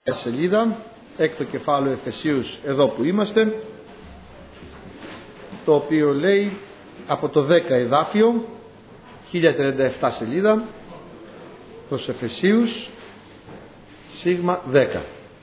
σελίδα, έκτο κεφάλαιο Εφεσίους, εδώ που είμαστε, το οποίο λέει από το 10 εδάφιο, 1037 σελίδα, προς Εφεσίους, σίγμα 10.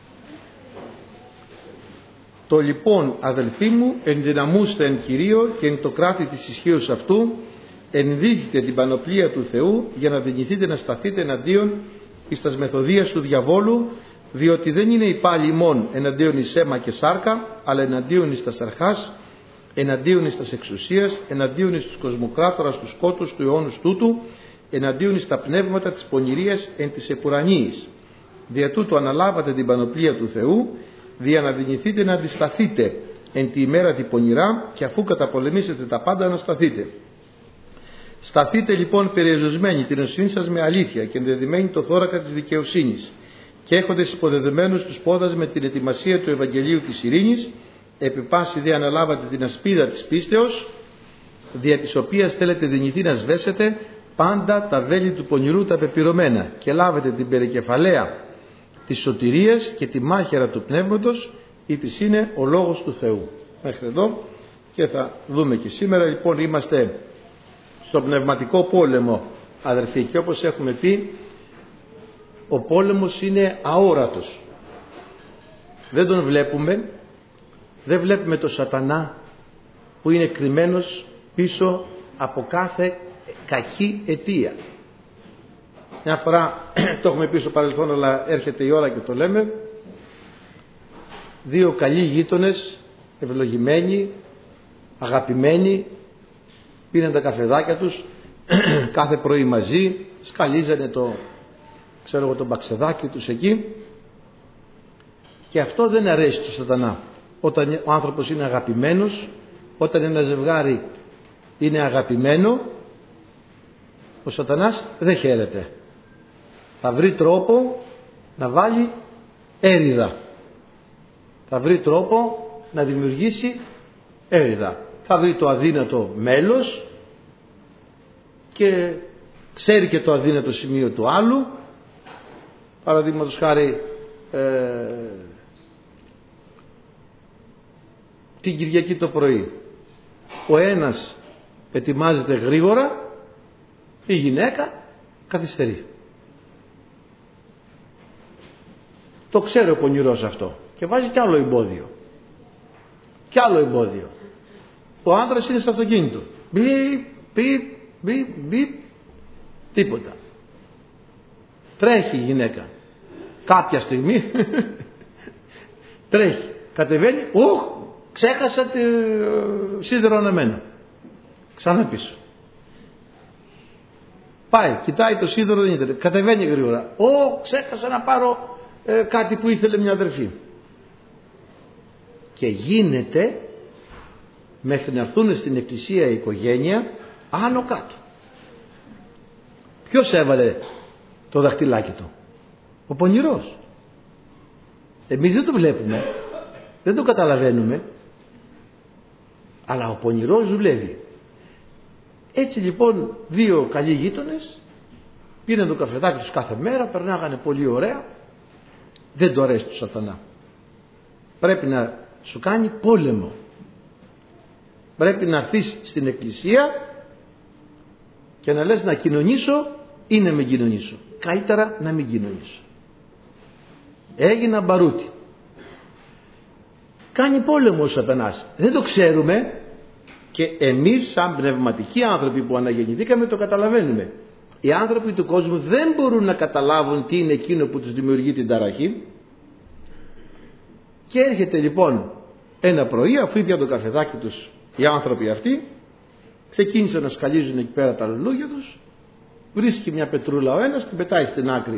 Το λοιπόν, αδελφοί μου, ενδυναμούστε εν Κυρίω και εν το κράτη της ισχύως αυτού, ενδείχτε την πανοπλία του Θεού για να δυνηθείτε να σταθείτε εναντίον εις τας μεθοδίας του διαβόλου, διότι δεν είναι υπάλληλοι ημών εναντίον εις αίμα και σάρκα, αλλά εναντίον εις τας αρχάς, εναντίον εις τας εξουσίας, εναντίον εις τους κοσμοκράτορας του σκότους του αιώνους τούτου, εναντίον εις τα πνεύματα της πονηρίας εν της επουρανίης. Δια τούτου αναλάβατε την πανοπλία του Θεού, δια να δυνηθείτε να αντισταθείτε εν τη ημέρα τη πονηρά, και αφού καταπολεμήσετε τα πάντα να σταθείτε. Σταθείτε λοιπόν περιεζωσμένοι την οσύνη σας με αλήθεια και ενδεδειμένοι το θώρακα της δικαιοσύνης, και έχοντες υποδεδεμένους τους πόδας με την ετοιμασία του Ευαγγελίου της ειρήνης, επί πάση δε αναλάβατε την ασπίδα της πίστεως, δια της οποίας θέλετε δυνηθεί να σβέσετε πάντα τα βέλη του πονηρού τα πεπυρωμένα, και λάβετε την περικεφαλαία της σωτηρίας και τη μάχαιρα του πνεύματος, ή της είναι ο λόγος του Θεού. Μέχρι εδώ, και θα δούμε και σήμερα. Λοιπόν, είμαστε στο πνευματικό πόλεμο, αδερφοί, και όπως έχουμε πει, ο πόλεμος είναι αόρατος. Δεν τον βλέπουμε, δεν βλέπουμε το σατανά που είναι κρυμμένος πίσω από κάθε κακή αιτία. Μια φορά το έχουμε πει στο παρελθόν, αλλά έρχεται η ώρα και το λέμε. Δύο καλοί γείτονες, ευλογημένοι, αγαπημένοι, πίναν τα καφεδάκια τους κάθε πρωί μαζί, σκαλίζανε το μπαξεδάκι τους εκεί, και αυτό δεν αρέσει του σατανά. Όταν ο άνθρωπος είναι αγαπημένος, όταν ένα ζευγάρι είναι αγαπημένο, ο σατανάς δεν χαίρεται. Θα βρει τρόπο να βάλει έρηδα, θα βρει τρόπο να δημιουργήσει έρηδα, θα βρει το αδύνατο μέλος και ξέρει και το αδύνατο σημείο του άλλου. Παραδείγματος χάρη, την Κυριακή το πρωί ο ένας ετοιμάζεται γρήγορα, η γυναίκα καθυστερεί. Το ξέρει ο πονηρός αυτό και βάζει κι άλλο εμπόδιο. Κι άλλο εμπόδιο. Ο άντρας είναι στο αυτοκίνητο. Μπιπ, τίποτα. Τρέχει η γυναίκα. Κάποια στιγμή τρέχει. Κατεβαίνει. Ξέχασα το σίδερο αναμένο. Ξανά πίσω. Πάει, κοιτάει το σίδερο, δεν είναι. Κατεβαίνει γρήγορα. Ξέχασα να πάρω κάτι που ήθελε μια αδερφή. Και γίνεται μέχρι να έρθουν στην εκκλησία η οικογένεια άνω κάτω. Ποιος έβαλε το δαχτυλάκι του? Ο πονηρός. Εμείς δεν το βλέπουμε, δεν το καταλαβαίνουμε, αλλά ο πονηρός δουλεύει. Έτσι λοιπόν, δύο καλοί γείτονες πήραν το καφεδάκι τους κάθε μέρα, περνάγανε πολύ ωραία. Δεν το αρέσει του σατανά. Πρέπει να σου κάνει πόλεμο. Πρέπει να έρθεις στην εκκλησία και να λες να κοινωνήσω ή να μην κοινωνήσω. Καλύτερα να μην κοινωνήσω. Έγινα μπαρούτι. Κάνει πόλεμο ο σατανάς. Δεν το ξέρουμε, και εμείς σαν πνευματικοί άνθρωποι που αναγεννηθήκαμε το καταλαβαίνουμε. Οι άνθρωποι του κόσμου δεν μπορούν να καταλάβουν τι είναι εκείνο που τους δημιουργεί την ταραχή. Και έρχεται λοιπόν ένα πρωί, αφού ήπιαν το καφεδάκι τους οι άνθρωποι αυτοί, ξεκίνησαν να σκαλίζουν εκεί πέρα τα λουλούδια τους. Βρίσκει μια πετρούλα ο ένας, την πετάει στην άκρη,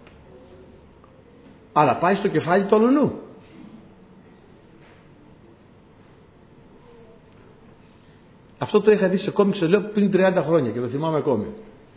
αλλά πάει στο κεφάλι του αλουνού. Αυτό το είχα δει σε κόμιξ, το λέω, πριν 30 χρόνια και το θυμάμαι ακόμη.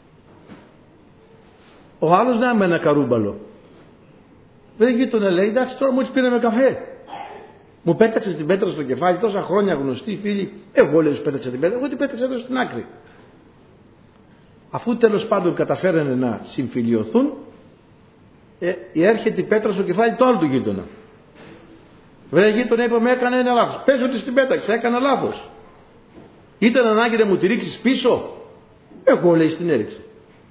Ο άλλος να με ένα καρούμπαλο. Δεν γείτονα, λέει, εντάξει, τώρα μόλις πήραμε καφέ. Μου πέταξε την πέτρα στο κεφάλι, τόσα χρόνια γνωστοί φίλοι. Εγώ, λέει, σου πέταξα την πέτρα, εγώ την πέταξα εδώ στην άκρη. Αφού τέλος πάντων καταφέρανε να συμφιλιωθούν, έρχεται η πέτρα στο κεφάλι του άλλου του γείτονα. Βρε γείτονα, είπαμε, έκανε ένα λάθος. Πες ότι στην πέταξε, έκανα λάθος. Ήταν ανάγκη να μου τη ρίξεις πίσω. Εγώ, λέει, στην έριξε.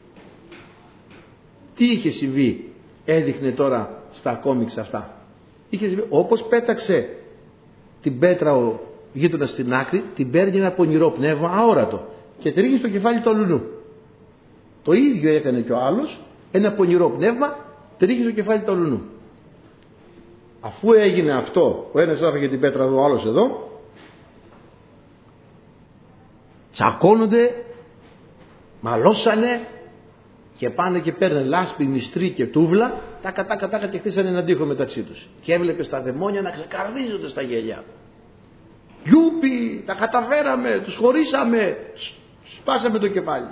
Τι είχε συμβεί, έδειχνε τώρα στα κόμιξ αυτά. Είχε συμβεί, όπως πέταξε την πέτρα ο γείτονας στην άκρη, την παίρνει ένα πονηρό πνεύμα αόρατο και τρίχει στο κεφάλι του αλουνού. Το ίδιο έκανε και ο άλλος, ένα πονηρό πνεύμα τρίχει στο κεφάλι του αλουνού. Αφού έγινε αυτό, ο ένας άφηγε την πέτρα εδώ, ο άλλος εδώ, τσακώνονται, μαλώσανε και πάνε και παίρνουν λάσπη, μυστρή και τούβλα, τάκα και χτίσανε έναν τοίχο μεταξύ τους. Και έβλεπε τα δαιμόνια να ξεκαρδίζονται στα γέλια. Γιούπι, τα καταφέραμε, τους χωρίσαμε, σπάσαμε το κεφάλι.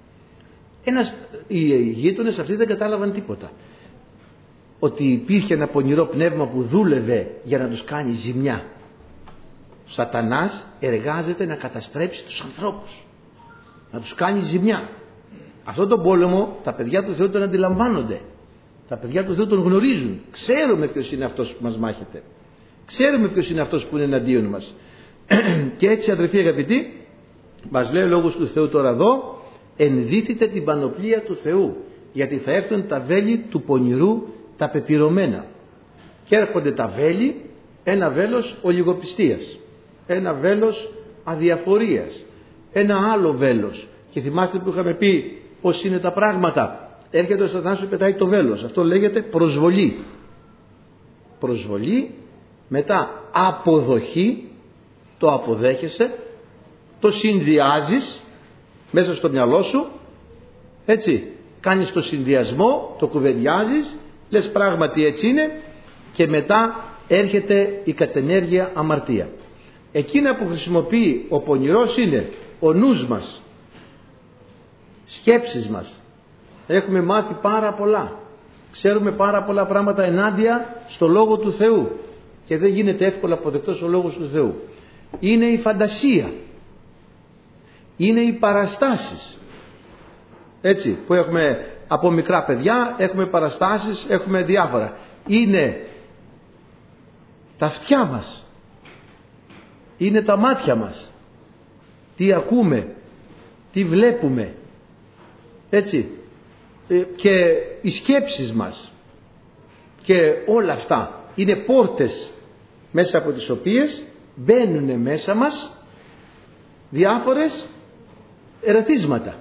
Οι γείτονες αυτοί δεν κατάλαβαν τίποτα. Ότι υπήρχε ένα πονηρό πνεύμα που δούλευε για να τους κάνει ζημιά. Ο Σατανάς εργάζεται να καταστρέψει τους ανθρώπους, να τους κάνει ζημιά. Αυτόν τον πόλεμο τα παιδιά του Θεού τον αντιλαμβάνονται. Τα παιδιά του Θεού τον γνωρίζουν. Ξέρουμε ποιος είναι αυτός που μας μάχεται. Ξέρουμε ποιος είναι αυτός που είναι εναντίον μας. Και έτσι, αδελφοί αγαπητοί, μας λέει ο Λόγος του Θεού τώρα εδώ, ενδύθητε την πανοπλία του Θεού, γιατί θα έρθουν τα βέλη του πονηρού τα πεπυρωμένα. Και έρχονται τα βέλη, ένα βέλος ολιγοπιστίας, ένα βέλος αδιαφορίας, ένα άλλο βέλος. Και θυμάστε που είχαμε πει πώς είναι τα πράγματα. Έρχεται ο Σατανάς και πετάει το βέλος. Αυτό λέγεται προσβολή. Προσβολή, μετά αποδοχή, το αποδέχεσαι, το συνδυάζεις μέσα στο μυαλό σου, έτσι, κάνεις το συνδυασμό, το κουβεντιάζεις, λες πράγματι έτσι είναι, και μετά έρχεται η κατενέργεια αμαρτία. Εκείνα που χρησιμοποιεί ο πονηρός είναι ο νους μας, σκέψεις μας. Έχουμε μάθει πάρα πολλά, ξέρουμε πάρα πολλά πράγματα ενάντια στο Λόγο του Θεού και δεν γίνεται εύκολα αποδεκτός ο Λόγος του Θεού. Είναι η φαντασία, είναι οι παραστάσεις, έτσι, που έχουμε από μικρά παιδιά, έχουμε παραστάσεις, έχουμε διάφορα. Είναι τα αυτιά μας, είναι τα μάτια μας, τι ακούμε, τι βλέπουμε, έτσι, και οι σκέψεις μας, και όλα αυτά είναι πόρτες μέσα από τις οποίες μπαίνουν μέσα μας διάφορες ερεθίσματα.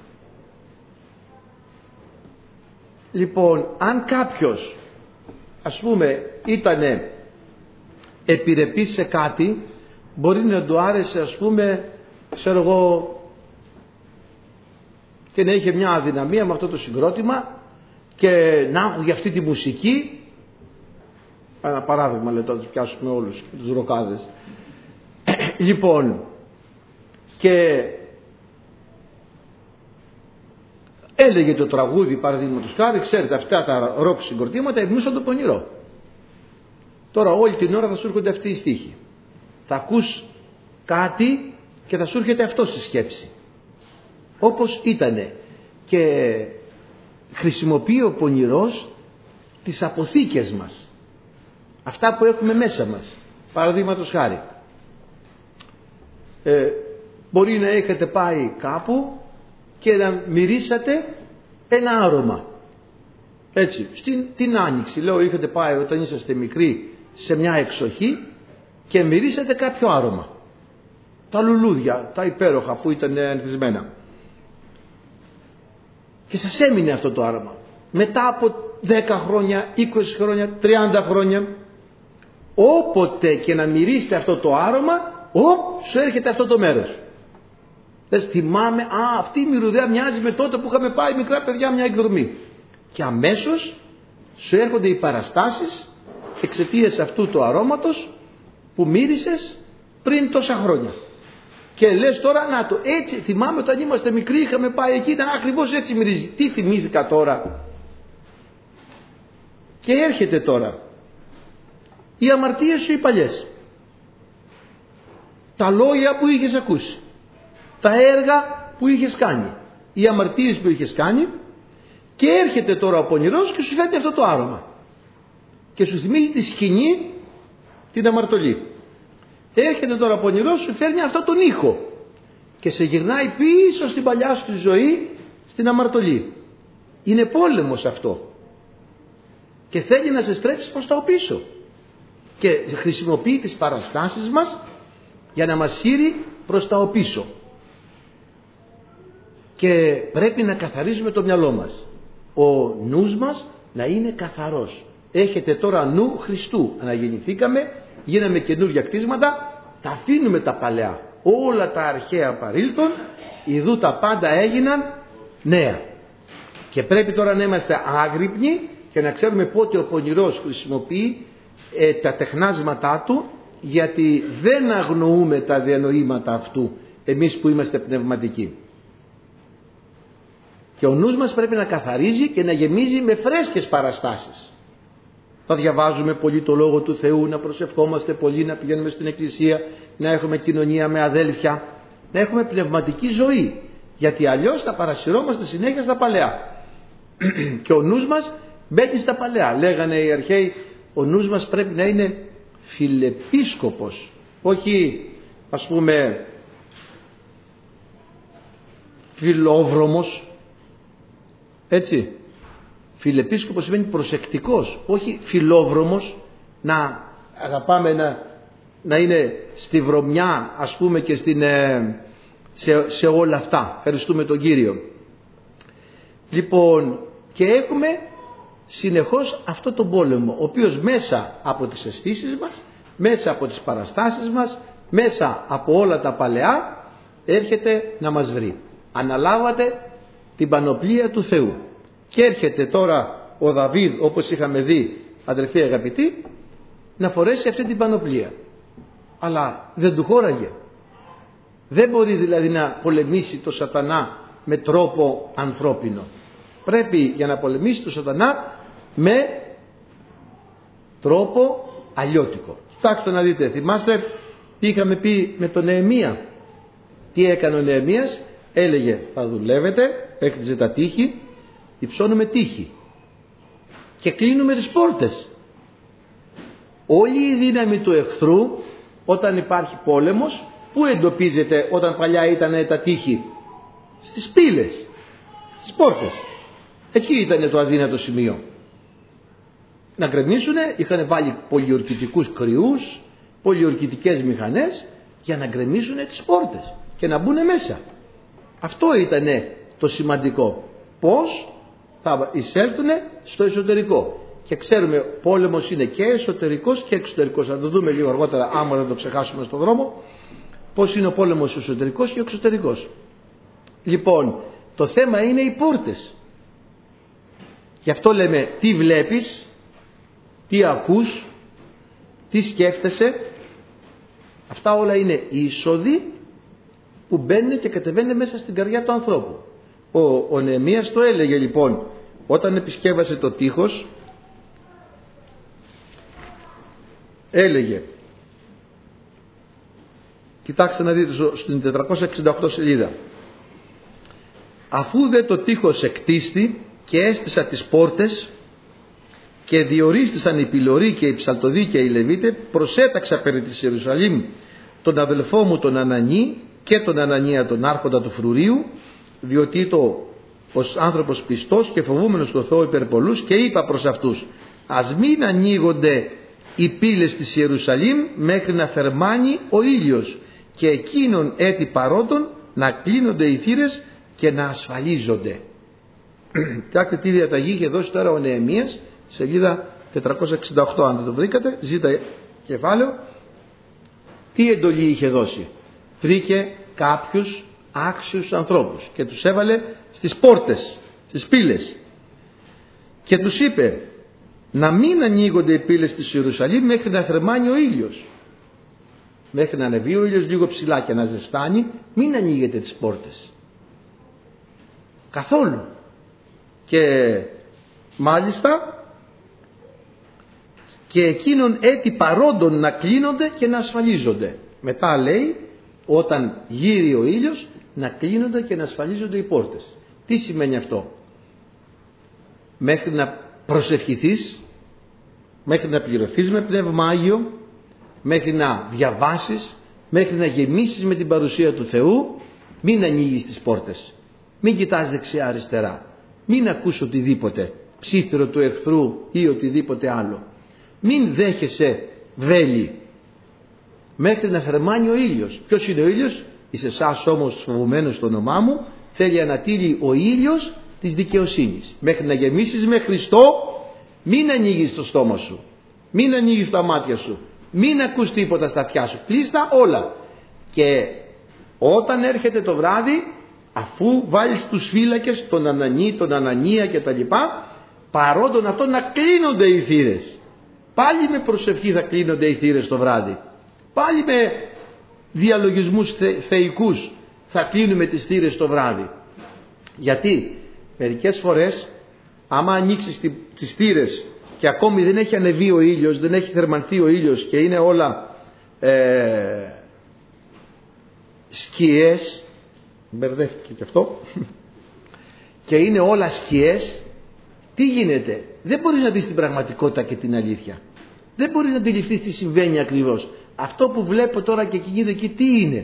Λοιπόν, αν κάποιος, ας πούμε, ήτανε επιρρεπής σε κάτι, μπορεί να του άρεσε, ας πούμε, ξέρω εγώ, και να είχε μια αδυναμία με αυτό το συγκρότημα και να άκουγε αυτή τη μουσική. Ένα παράδειγμα, λέει, τώρα τους πιάσουμε όλους τους ροκάδες. Λοιπόν, και έλεγε το τραγούδι, παραδείγματος χάρη, ξέρετε, αυτά τα ροκ συγκροτήματα εμπνούσαν το πονηρό. Τώρα όλη την ώρα θα σου έρχονται αυτοί οι στίχοι. Θα ακούς κάτι και θα σου έρχεται αυτό στη σκέψη. Όπως ήτανε. Και χρησιμοποιεί ο πονηρός τις αποθήκες μας. Αυτά που έχουμε μέσα μας. Παραδείγματος χάρη. Μπορεί να έχετε πάει κάπου και να μυρίσατε ένα άρωμα. Έτσι, την άνοιξη, λέω, είχατε πάει όταν είσαστε μικροί σε μια εξοχή και μυρίσατε κάποιο άρωμα. Τα λουλούδια, τα υπέροχα που ήταν ανθισμένα. Και σας έμεινε αυτό το άρωμα. Μετά από 10 χρόνια, 20 χρόνια, 30 χρόνια, όποτε και να μυρίσετε αυτό το άρωμα, σου έρχεται αυτό το μέρος. Λες, θυμάμαι, αυτή η μυρωδιά μοιάζει με τότε που είχαμε πάει μικρά παιδιά μια εκδρομή. Και αμέσως σου έρχονται οι παραστάσεις εξαιτίας αυτού του αρώματος που μύρισες πριν τόσα χρόνια. Και λες τώρα, να το, έτσι θυμάμαι όταν είμαστε μικροί είχαμε πάει εκεί, ήταν ακριβώς έτσι μυρίζει. Τι θυμήθηκα τώρα. Και έρχεται τώρα οι αμαρτίες σου οι παλιές, τα λόγια που είχες ακούσει, τα έργα που είχες κάνει, οι αμαρτίες που είχες κάνει, Και έρχεται τώρα ο πονηρός και σου φέρνει αυτό το άρωμα. Και σου θυμίζει τη σκηνή, την αμαρτωλή. Έρχεται τώρα ο πονηρός, σου φέρνει αυτό τον ήχο. Και σε γυρνάει πίσω στην παλιά σου τη ζωή, στην αμαρτωλή. Είναι πόλεμος αυτό. Και θέλει να σε στρέψει προς τα πίσω. Και χρησιμοποιεί τις παραστάσεις μας για να μας σύρει προς τα πίσω. Και πρέπει να καθαρίζουμε το μυαλό μας. Ο νους μας να είναι καθαρός. Έχετε τώρα νου Χριστού. Αναγεννηθήκαμε, γίναμε καινούργια κτίσματα, τα αφήνουμε τα παλαιά. Όλα τα αρχαία παρήλθον, ιδού τα πάντα έγιναν νέα. Και πρέπει τώρα να είμαστε άγρυπνοι και να ξέρουμε πότε ο πονηρός χρησιμοποιεί τα τεχνάσματά του, γιατί δεν αγνοούμε τα διανοήματα αυτού εμείς που είμαστε πνευματικοί. Και ο νους μας πρέπει να καθαρίζει και να γεμίζει με φρέσκες παραστάσεις. Θα διαβάζουμε πολύ το Λόγο του Θεού, να προσευχόμαστε πολύ, να πηγαίνουμε στην εκκλησία, να έχουμε κοινωνία με αδέλφια, να έχουμε πνευματική ζωή. Γιατί αλλιώς θα παρασυρώμαστε συνέχεια στα παλαιά. Και ο νους μας μπαίνει στα παλαιά. Λέγανε οι αρχαίοι, ο νους μας πρέπει να είναι φιλεπίσκοπος, όχι ας πούμε φιλόβρομος. Έτσι, φιλεπίσκοπος σημαίνει προσεκτικός, όχι φιλόβρομος, να αγαπάμε να είναι στη βρωμιά ας πούμε και σε όλα αυτά. Ευχαριστούμε τον Κύριο. Λοιπόν, και έχουμε συνεχώς αυτό τον πόλεμο, ο οποίος μέσα από τις αισθήσεις μας, μέσα από τις παραστάσεις μας, μέσα από όλα τα παλαιά έρχεται να μας βρει. Αναλάβατε την πανοπλία του Θεού. Και έρχεται τώρα ο Δαβίδ, όπως είχαμε δει αδερφοί αγαπητοί, να φορέσει αυτή την πανοπλία. Αλλά δεν του χώραγε. Δεν μπορεί δηλαδή να πολεμήσει το σατανά με τρόπο ανθρώπινο. Πρέπει για να πολεμήσει το σατανά με τρόπο αλλιώτικο. Κοιτάξτε να δείτε, θυμάστε τι είχαμε πει με τον Νεεμία. Τι έκανε ο Νεεμίας? Έλεγε θα δουλεύετε, έκτιζε τα τείχη, υψώνουμε τείχη και κλείνουμε τις πόρτες. Όλη η δύναμη του εχθρού όταν υπάρχει πόλεμος, πού εντοπίζεται? Όταν παλιά ήταν τα τείχη? Στις πύλες, στις πόρτες. Εκεί ήταν το αδύνατο σημείο. Να γκρεμίσουνε, είχαν βάλει πολιορκητικούς κρυούς, πολιορκητικές μηχανές για να γκρεμίσουνε τις πόρτες και να μπουν μέσα. Αυτό ήταν το σημαντικό. Πώς θα εισέλθουν στο εσωτερικό. Και ξέρουμε πόλεμος είναι και εσωτερικός και εξωτερικός. Θα το δούμε λίγο αργότερα, άμα δεν το ξεχάσουμε στον δρόμο, πώς είναι ο πόλεμος εσωτερικός και εξωτερικός. Λοιπόν, το θέμα είναι οι πόρτες. Γι' αυτό λέμε τι βλέπεις, τι ακούς, τι σκέφτεσαι. Αυτά όλα είναι είσοδοι που μπαίνουν και κατεβαίνουν μέσα στην καρδιά του ανθρώπου. Ο Νεεμίας το έλεγε λοιπόν, όταν επισκέβασε το τείχος, έλεγε, κοιτάξτε να δείτε στην 468 σελίδα, αφού δε το τείχος εκτίστη και έστησα τις πόρτες και διορίστησαν οι πυλωροί και οι ψαλτοδοί και οι Λεβίτε, προσέταξα περί της Ιερουσαλήμ τον αδελφό μου τον Ανανή και τον Ανανία τον άρχοντα του φρουρίου, διότι ως άνθρωπος πιστός και φοβούμενος το Θεό υπερ πολλούς, και είπα προς αυτούς, ας μην ανοίγονται οι πύλες της Ιερουσαλήμ μέχρι να θερμάνει ο ήλιος, και εκείνων έτη παρόντων να κλείνονται οι θύρες και να ασφαλίζονται. Κοιτάξτε τι διαταγή είχε δώσει τώρα ο Νεεμίας, σελίδα 468, αν δεν το βρήκατε, ζήτα κεφάλαιο. Τι εντολή είχε δώσει? Βρήκε κάποιους άξιους ανθρώπους και τους έβαλε στις πόρτες, στις πύλες, και τους είπε να μην ανοίγονται οι πύλες της Ιερουσαλήμ μέχρι να θερμάνει ο ήλιος. Μέχρι να ανεβεί ο ήλιος λίγο ψηλά και να ζεστάνει, μην ανοίγετε τις πόρτες καθόλου. Και μάλιστα και εκείνον έτη παρόντων να κλείνονται και να ασφαλίζονται. Μετά λέει, όταν γύρει ο ήλιος, να κλείνονται και να ασφαλίζονται οι πόρτες. Τι σημαίνει αυτό? μέχρι να προσευχηθείς, μέχρι να πληρωθείς με Πνεύμα Άγιο, μέχρι να διαβάσεις, μέχρι να γεμίσεις με την παρουσία του Θεού. Μην ανοίγεις τις πόρτες, μην κοιτάς δεξιά αριστερά, μην ακούς οτιδήποτε ψήθυρο του εχθρού ή οτιδήποτε άλλο. Μην δέχεσαι βέλη μέχρι να θερμάνει ο ήλιος. Ποιος είναι ο ήλιος? Εις εσάς όμως φοβουμένος στο όνομά μου θέλει ανατείλει ο ήλιος της δικαιοσύνης. Μέχρι να γεμίσεις με Χριστό, μην ανοίγεις το στόμα σου, μην ανοίγεις τα μάτια σου, μην ακούς τίποτα στα αυτιά σου, κλείστα όλα. Και όταν έρχεται το βράδυ, αφού βάλεις τους φύλακες, τον Ανανή, τον Ανανία και τα λοιπά, παρόντων αυτό να κλείνονται οι θύρες. Πάλι με προσευχή θα κλείνονται οι θύρες το βράδυ. Πάλι με διαλογισμούς θεϊκούς θα κλείνουμε τις θύρες το βράδυ. Γιατί μερικές φορές άμα ανοίξεις τις θύρες και ακόμη δεν έχει ανεβεί ο ήλιος, δεν έχει θερμανθεί ο ήλιος και είναι όλα σκιές, μπερδεύτηκε και αυτό, και είναι όλα σκιές, τι γίνεται? Δεν μπορείς να δεις την πραγματικότητα και την αλήθεια. Δεν μπορείς να αντιληφθείς τι συμβαίνει ακριβώς. Αυτό που βλέπω τώρα και γίνεται εκεί τι είναι?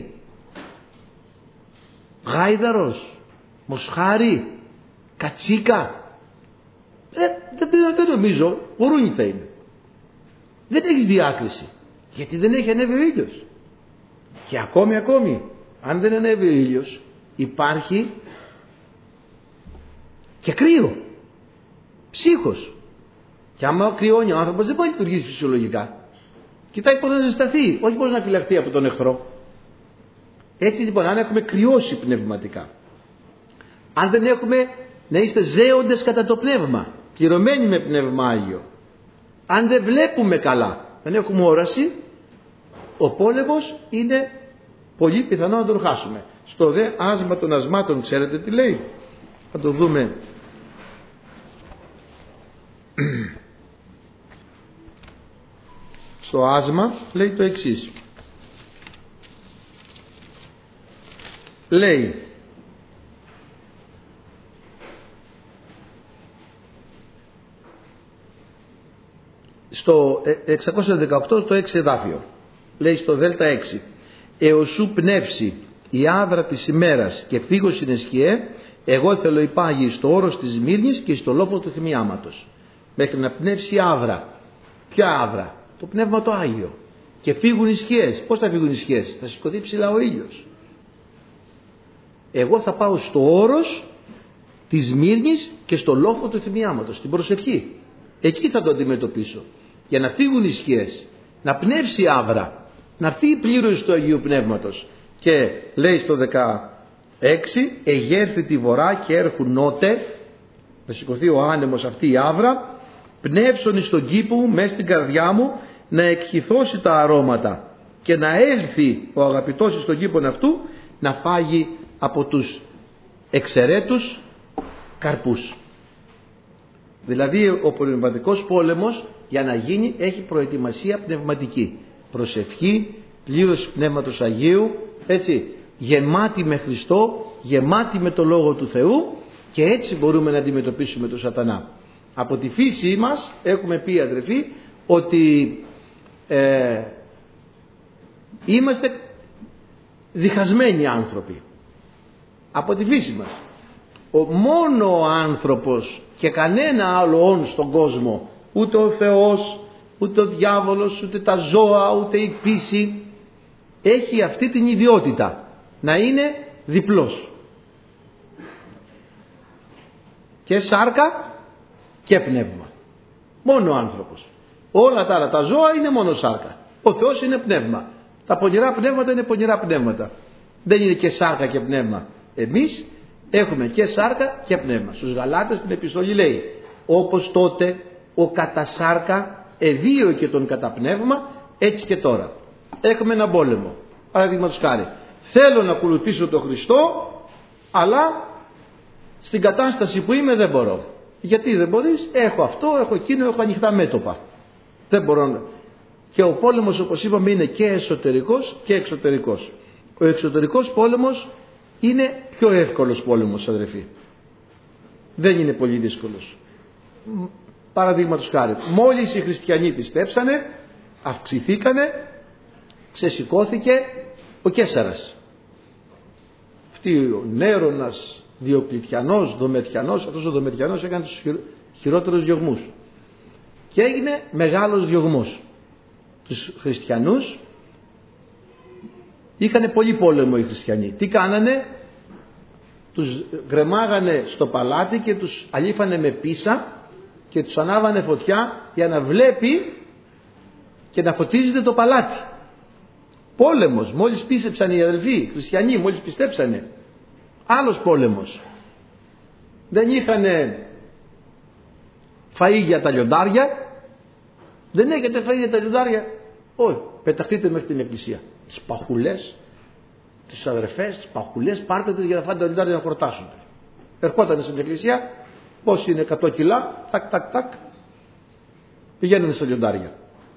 Γάιδαρος, μοσχάρι, κατσίκα? Δεν νομίζω, γουρούνι θα είναι. Δεν έχεις διάκριση, γιατί δεν έχει ανέβει ο ήλιος. Και ακόμη αν δεν ανέβει ο ήλιος, υπάρχει και κρύο, ψύχος. Και άμα κρυώνει ο άνθρωπος δεν μπορεί να λειτουργήσει φυσιολογικά. Κοιτάει πώς να ζεσταθεί, όχι πώς να φυλαχθεί από τον εχθρό. Έτσι λοιπόν, αν έχουμε κρυώσει πνευματικά, αν δεν έχουμε, να είστε ζέοντες κατά το πνεύμα, πληρωμένοι με Πνεύμα Άγιο, αν δεν βλέπουμε καλά, δεν έχουμε όραση, ο πόλεμος είναι πολύ πιθανό να τον χάσουμε. Στο δε άσμα των ασμάτων, ξέρετε τι λέει? Θα το δούμε. Στο άσμα λέει το εξής. Λέει στο 618 το 6 εδάφιο, λέει στο δέλτα 6, έως σου πνεύσει η άβρα της ημέρας και φύγω συνεσχιέ, εγώ θέλω υπάγει στο όρος της Σμύρνης και στο λόφο του θυμιάματος. Μέχρι να πνεύσει η άβρα. Ποια άβρα? Το Πνεύμα το Άγιο. Και φύγουν οι σκιές. Πώς θα φύγουν οι σκιές? Θα σηκωθεί ψηλά ο ήλιος. Εγώ θα πάω στο όρος της Σμύρνης και στο λόφο του θυμιάματος, στην προσευχή. Εκεί θα το αντιμετωπίσω. Για να φύγουν οι σκιές, να πνεύσει η άβρα, να έρθει η πλήρωση του Αγίου Πνεύματος. Και λέει στο 16, εγέρθη τη βορρά και έρχουν νότε, να σηκωθεί ο άνεμος αυτή η άβρα, πνεύσον στον κήπο μου, μέσα στην καρδιά μου, να εκχυθώσει τα αρώματα και να έλθει ο αγαπητός στον κήπον αυτού να φάγει από τους εξαιρέτους καρπούς. Δηλαδή ο πνευματικός πόλεμος για να γίνει έχει προετοιμασία πνευματική, προσευχή, πλήρωση Πνεύματος Αγίου, έτσι, γεμάτη με Χριστό, γεμάτη με το Λόγο του Θεού, και έτσι μπορούμε να αντιμετωπίσουμε τον σατανά. Από τη φύση μας έχουμε πει, αδερφοί, ότι είμαστε διχασμένοι άνθρωποι. Από τη φύση μας. Μόνο ο άνθρωπος και κανένα άλλο όν στον κόσμο, ούτε ο Θεός, ούτε ο διάβολος, ούτε τα ζώα, ούτε η φύση, έχει αυτή την ιδιότητα να είναι διπλός. Και σάρκα και πνεύμα. Μόνο ο άνθρωπος. Όλα τα άλλα τα ζώα είναι μόνο σάρκα. Ο Θεός είναι πνεύμα. Τα πονηρά πνεύματα είναι πονηρά πνεύματα. Δεν είναι και σάρκα και πνεύμα. Εμείς έχουμε και σάρκα και πνεύμα. Στους Γαλάτες στην επιστολή λέει, όπως τότε ο κατά σάρκα εδίωκε τον κατά πνεύμα, έτσι και τώρα. Έχουμε έναν πόλεμο. Παραδείγματος χάρη, θέλω να ακολουθήσω τον Χριστό, αλλά στην κατάσταση που είμαι δεν μπορώ. Γιατί δεν μπορείς? Έχω αυτό, έχω εκείνο, έχω ανοιχτά μέτωπα. Δεν μπορώ. Και ο πόλεμος, όπως είπαμε, είναι και εσωτερικός και εξωτερικός. Ο εξωτερικός πόλεμος είναι πιο εύκολος πόλεμος, αδερφοί. Δεν είναι πολύ δύσκολος. Παραδείγματος χάρη, μόλις οι χριστιανοί πιστέψανε, αυξηθήκανε, ξεσηκώθηκε ο Καίσαρας. Αυτοί ο Νέρονας, Διοκλητιανός, Δομετιανός, αυτός ο Δομετιανός έκανε τους χειρότερους διωγμούς. Και έγινε μεγάλος διωγμός. Τους χριστιανούς είχαν πολύ πόλεμο οι χριστιανοί. Τι κάνανε? Τους γκρεμάγανε στο παλάτι και τους αλήφανε με πίσα και τους ανάβανε φωτιά για να βλέπει και να φωτίζεται το παλάτι. Πόλεμος, μόλις πίστεψαν οι αδελφοί, οι χριστιανοί, μόλις πιστέψανε. Άλλος πόλεμος. Δεν είχαν φαΐ για τα λιοντάρια. Δεν έχετε φαΐ για τα λιοντάρια? Όχι, πεταχτείτε μέχρι την εκκλησία. Τις παχουλές, τις αδερφές, τις παχουλές, πάρτε τις για να φάνε τα λιοντάρια να χορτάσουν. Ερχόταν στην εκκλησία, πόσοι είναι 100 κιλά, τακ τακ τακ, πηγαίνανε στα λιοντάρια.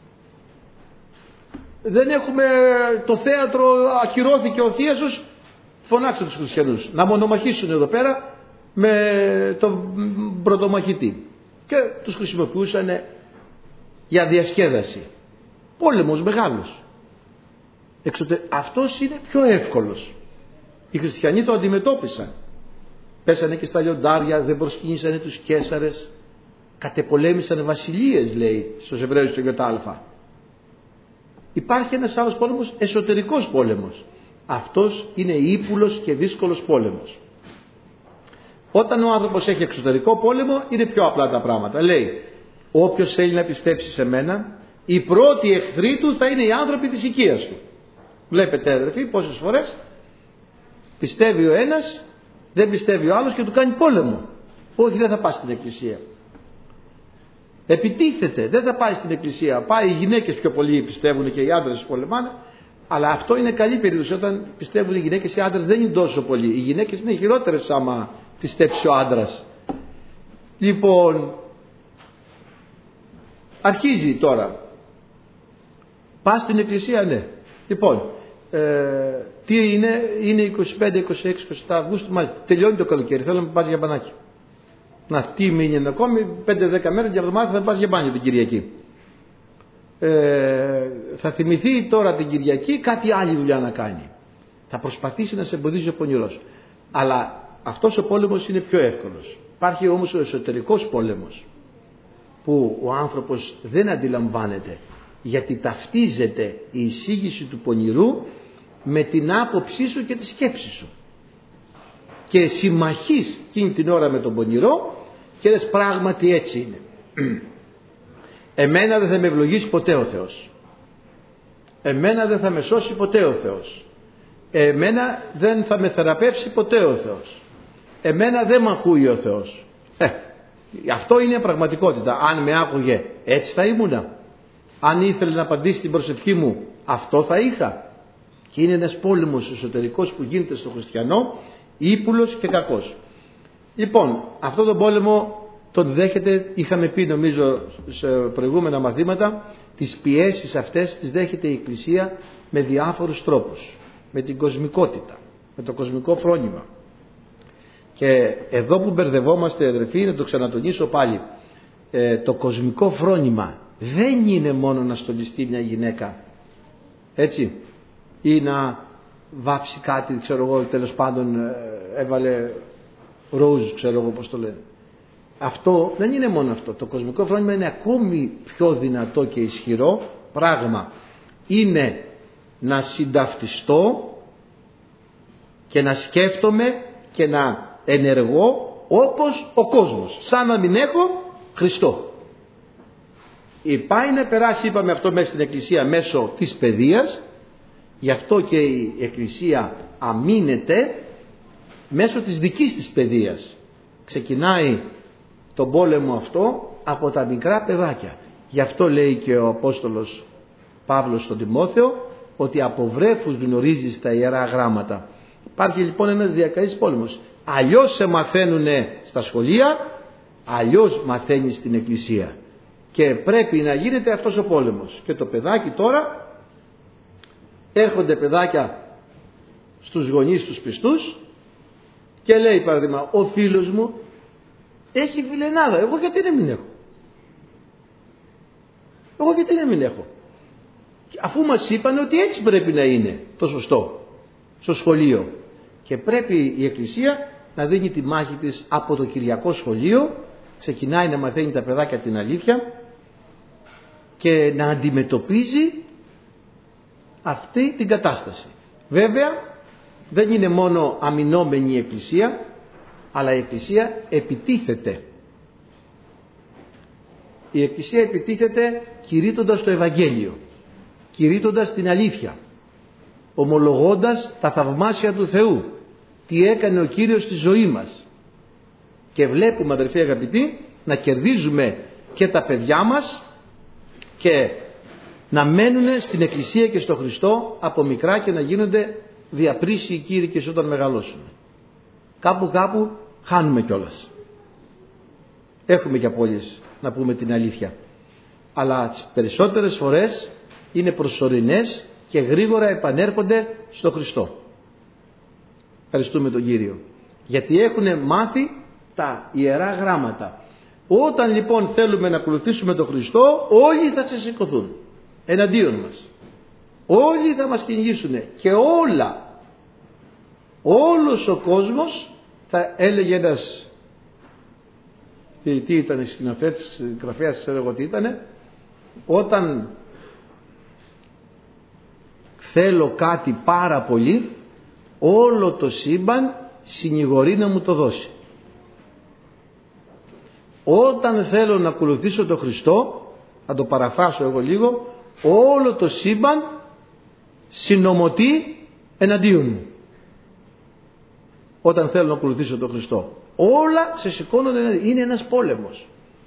Δεν έχουμε, το θέατρο ακυρώθηκε ο Θίασος, φωνάξε τους χριστιανούς να μονομαχήσουν εδώ πέρα με τον πρωτομαχητή και τους χρησιμοποιούσαν για διασκέδαση. Πόλεμος μεγάλος. Αυτός είναι πιο εύκολος. Οι χριστιανοί το αντιμετώπισαν. Πέσανε και στα λιοντάρια, δεν προσκύνησανε τους Καίσαρες, κατεπολέμησαν βασιλείες, λέει στους Εβραίους το ΙΑ. Υπάρχει ένας άλλος πόλεμος, εσωτερικός πόλεμος. Αυτός είναι ύπουλος και δύσκολος πόλεμος. Όταν ο άνθρωπος έχει εξωτερικό πόλεμο είναι πιο απλά τα πράγματα. Λέει, όποιος θέλει να πιστέψει σε μένα, οι πρώτοι εχθροί του θα είναι οι άνθρωποι της οικίας του. Βλέπετε αδερφοί πόσες φορές πιστεύει ο ένας, δεν πιστεύει ο άλλος και του κάνει πόλεμο. Όχι, δεν θα πάει στην εκκλησία. Επιτίθεται, δεν θα πάει στην εκκλησία. Πάει οι γυναίκες πιο πολύ πιστεύουν και οι άντρες πολεμάνε. Αλλά αυτό είναι καλή περίπτωση. Όταν πιστεύουν οι γυναίκες, οι άντρες δεν είναι τόσο πολύ. Οι γυναίκες είναι χειρότερες άμα πιστέψει ο άντρας. Λοιπόν, αρχίζει τώρα. Πας στην εκκλησία, ναι. Λοιπόν, τι είναι 25, 26, 27 Αυγούστου, μάλιστα. Τελειώνει το καλοκαίρι. Θέλω να πας για μπανάκι. Να, τι μείνει ακόμη, 5-10 μέρες για εβδομάδα θα πας για μπάνιο την Κυριακή. Θα θυμηθεί τώρα την Κυριακή κάτι άλλη δουλειά να κάνει. Θα προσπαθήσει να σε εμποδίσει ο πονηρός. Αλλά αυτός ο πόλεμος είναι πιο εύκολος. Υπάρχει όμως ο εσωτερικός πόλεμος που ο άνθρωπος δεν αντιλαμβάνεται, γιατί ταυτίζεται η εισήγηση του πονηρού με την άποψή σου και τη σκέψη σου και συμμαχείς εκείνη την ώρα με τον πονηρό και λες πράγματι έτσι είναι. Εμένα δεν θα με ευλογήσει ποτέ ο Θεός. Εμένα δεν θα με σώσει ποτέ ο Θεός. Εμένα δεν θα με θεραπεύσει ποτέ ο Θεός. Εμένα δεν με ακούει ο Θεός. Αυτό είναι πραγματικότητα. Αν με άκουγε, έτσι θα ήμουνα. Αν ήθελε να απαντήσει την προσευχή μου, αυτό θα είχα. Και είναι ένας πόλεμος εσωτερικός που γίνεται στο χριστιανό, ύπουλος και κακός. Λοιπόν, αυτόν τον πόλεμο τον δέχεται, είχαμε πει νομίζω σε προηγούμενα μαθήματα, τις πιέσεις αυτές τις δέχεται η Εκκλησία με διάφορους τρόπους. Με την κοσμικότητα, με το κοσμικό φρόνημα. Και εδώ που μπερδευόμαστε αδερφοί, να το ξανατονίσω πάλι, το κοσμικό φρόνημα δεν είναι μόνο να στολιστεί μια γυναίκα, έτσι, ή να βάψει κάτι, ξέρω εγώ, τέλος πάντων έβαλε ρόζ, ξέρω εγώ πώς το λένε. Αυτό δεν είναι μόνο αυτό. Το κοσμικό φρόνημα είναι ακόμη πιο δυνατό και ισχυρό πράγμα. Είναι να συνταυτιστώ και να σκέφτομαι και να ενεργώ όπως ο κόσμος, σαν να μην έχω Χριστό. Πάει να περάσει, είπαμε αυτό, μέσα στην Εκκλησία μέσω της παιδείας. Γι' αυτό και η Εκκλησία αμήνεται μέσω της δικής της παιδείας. Ξεκινάει τον πόλεμο αυτό από τα μικρά παιδάκια. Γι' αυτό λέει και ο Απόστολος Παύλος στον Τιμόθεο ότι από βρέφους γνωρίζεις τα Ιερά Γράμματα. Υπάρχει λοιπόν ένας διακαής πόλεμος. Αλλιώς σε μαθαίνουν στα σχολεία, αλλιώς μαθαίνεις στην Εκκλησία. Και πρέπει να γίνεται αυτός ο πόλεμος. Και το παιδάκι τώρα, έρχονται παιδάκια στους γονείς τους πιστούς και λέει παράδειγμα, ο φίλος μου Έχει φιλενάδα. Εγώ γιατί να μην έχω? Εγώ γιατί να μην έχω? Αφού μας είπαν ότι έτσι πρέπει να είναι το σωστό στο σχολείο. Και πρέπει η Εκκλησία να δίνει τη μάχη της από το Κυριακό σχολείο, ξεκινάει να μαθαίνει τα παιδάκια την αλήθεια και να αντιμετωπίζει αυτή την κατάσταση. Βέβαια δεν είναι μόνο αμυνόμενη η Εκκλησία, αλλά η Εκκλησία επιτίθεται. Η Εκκλησία επιτίθεται κηρύττοντας το Ευαγγέλιο, κηρύττοντας την αλήθεια, ομολογώντας τα θαυμάσια του Θεού, τι έκανε ο Κύριος στη ζωή μας. Και βλέπουμε, αδερφοί αγαπητοί, να κερδίζουμε και τα παιδιά μας και να μένουν στην Εκκλησία και στο Χριστό από μικρά και να γίνονται διαπρίσιοι κήρυκες όταν μεγαλώσουν. Κάπου χάνουμε κιόλας. Έχουμε και απώλειες, να πούμε την αλήθεια. Αλλά τις περισσότερες φορές είναι προσωρινές και γρήγορα επανέρχονται στο Χριστό. Ευχαριστούμε τον Κύριο. Γιατί έχουν μάθει τα Ιερά Γράμματα. Όταν λοιπόν θέλουμε να ακολουθήσουμε τον Χριστό, όλοι θα ξεσηκωθούν εναντίον μας. Όλοι θα μας κυνηγήσουν και όλος ο κόσμος, θα έλεγε ένας, τι ήταν, σκηνοθέτης, γραφέας, ξέρω εγώ τι ήτανε, όταν θέλω κάτι πάρα πολύ, όλο το σύμπαν συνηγορεί να μου το δώσει. Όταν θέλω να ακολουθήσω τον Χριστό, θα το παραφράσω εγώ λίγο, όλο το σύμπαν συνομωτεί εναντίον μου. Όταν θέλω να ακολουθήσω τον Χριστό, όλα ξεσηκώνονται εναντίον. Είναι ένας πόλεμος.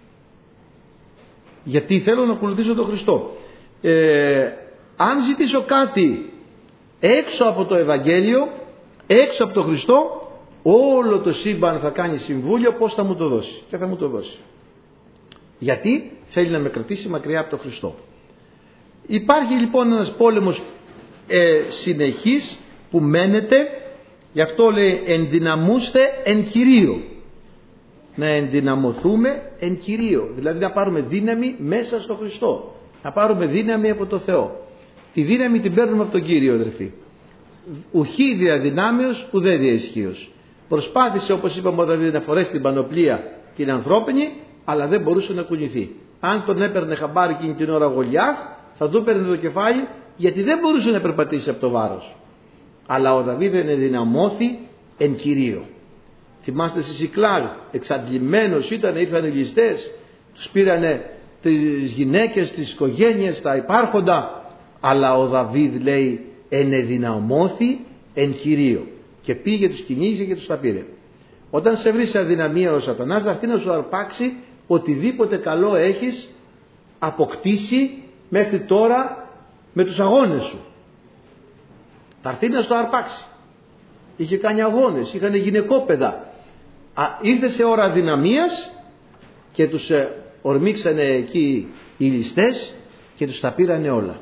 Γιατί θέλω να ακολουθήσω τον Χριστό. Αν ζητήσω κάτι έξω από το Ευαγγέλιο, έξω από τον Χριστό, όλο το σύμπαν θα κάνει συμβούλιο πώς θα μου το δώσει. Και θα μου το δώσει. Γιατί θέλει να με κρατήσει μακριά από τον Χριστό. Υπάρχει λοιπόν ένας πόλεμος συνεχής που μένεται. Γι' αυτό λέει ενδυναμούστε εν Κυρίω. Να ενδυναμωθούμε εν Κυρίω. Δηλαδή να πάρουμε δύναμη μέσα στο Χριστό. Να πάρουμε δύναμη από το Θεό. Τη δύναμη την παίρνουμε από τον Κύριο, αδερφοί. Ουχή διαδυνάμεως ουδέ διαισχύος. Προσπάθησε, όπως είπαμε, ο Δαβίδ να φορέσει την πανοπλία την ανθρώπινη, αλλά δεν μπορούσε να κουνηθεί. Αν τον έπαιρνε χαμπάρι εκείνη την ώρα ο Γολιάθ, θα του έπαιρνε το κεφάλι, γιατί δεν μπορούσε να περπατήσει από το βάρος. Αλλά ο Δαβίδ ενδυναμώθη εν Κυρίω. Θυμάστε στη Σικλάγ, εξαντλημένος ήταν, ήρθαν οι ληστές, τους πήρανε τις γυναίκες, τις οικογένειες, τα υπάρχοντα, αλλά ο Δαβίδ λέει ενδυναμώθη εν Κυρίω. Και πήγε, τους κυνήγησε και τους τα πήρε. Όταν σε βρει σε αδυναμία ο Σατανάς, θα έρθει να σου αρπάξει οτιδήποτε καλό έχεις αποκτήσει μέχρι τώρα με τους αγώνες σου. Θα έρθει να σου αρπάξει. Είχε κάνει αγώνες, είχαν γυναικόπαιδα. Ήρθε σε ώρα αδυναμίας και τους ορμήξανε εκεί οι ληστές και τους τα πήρανε όλα.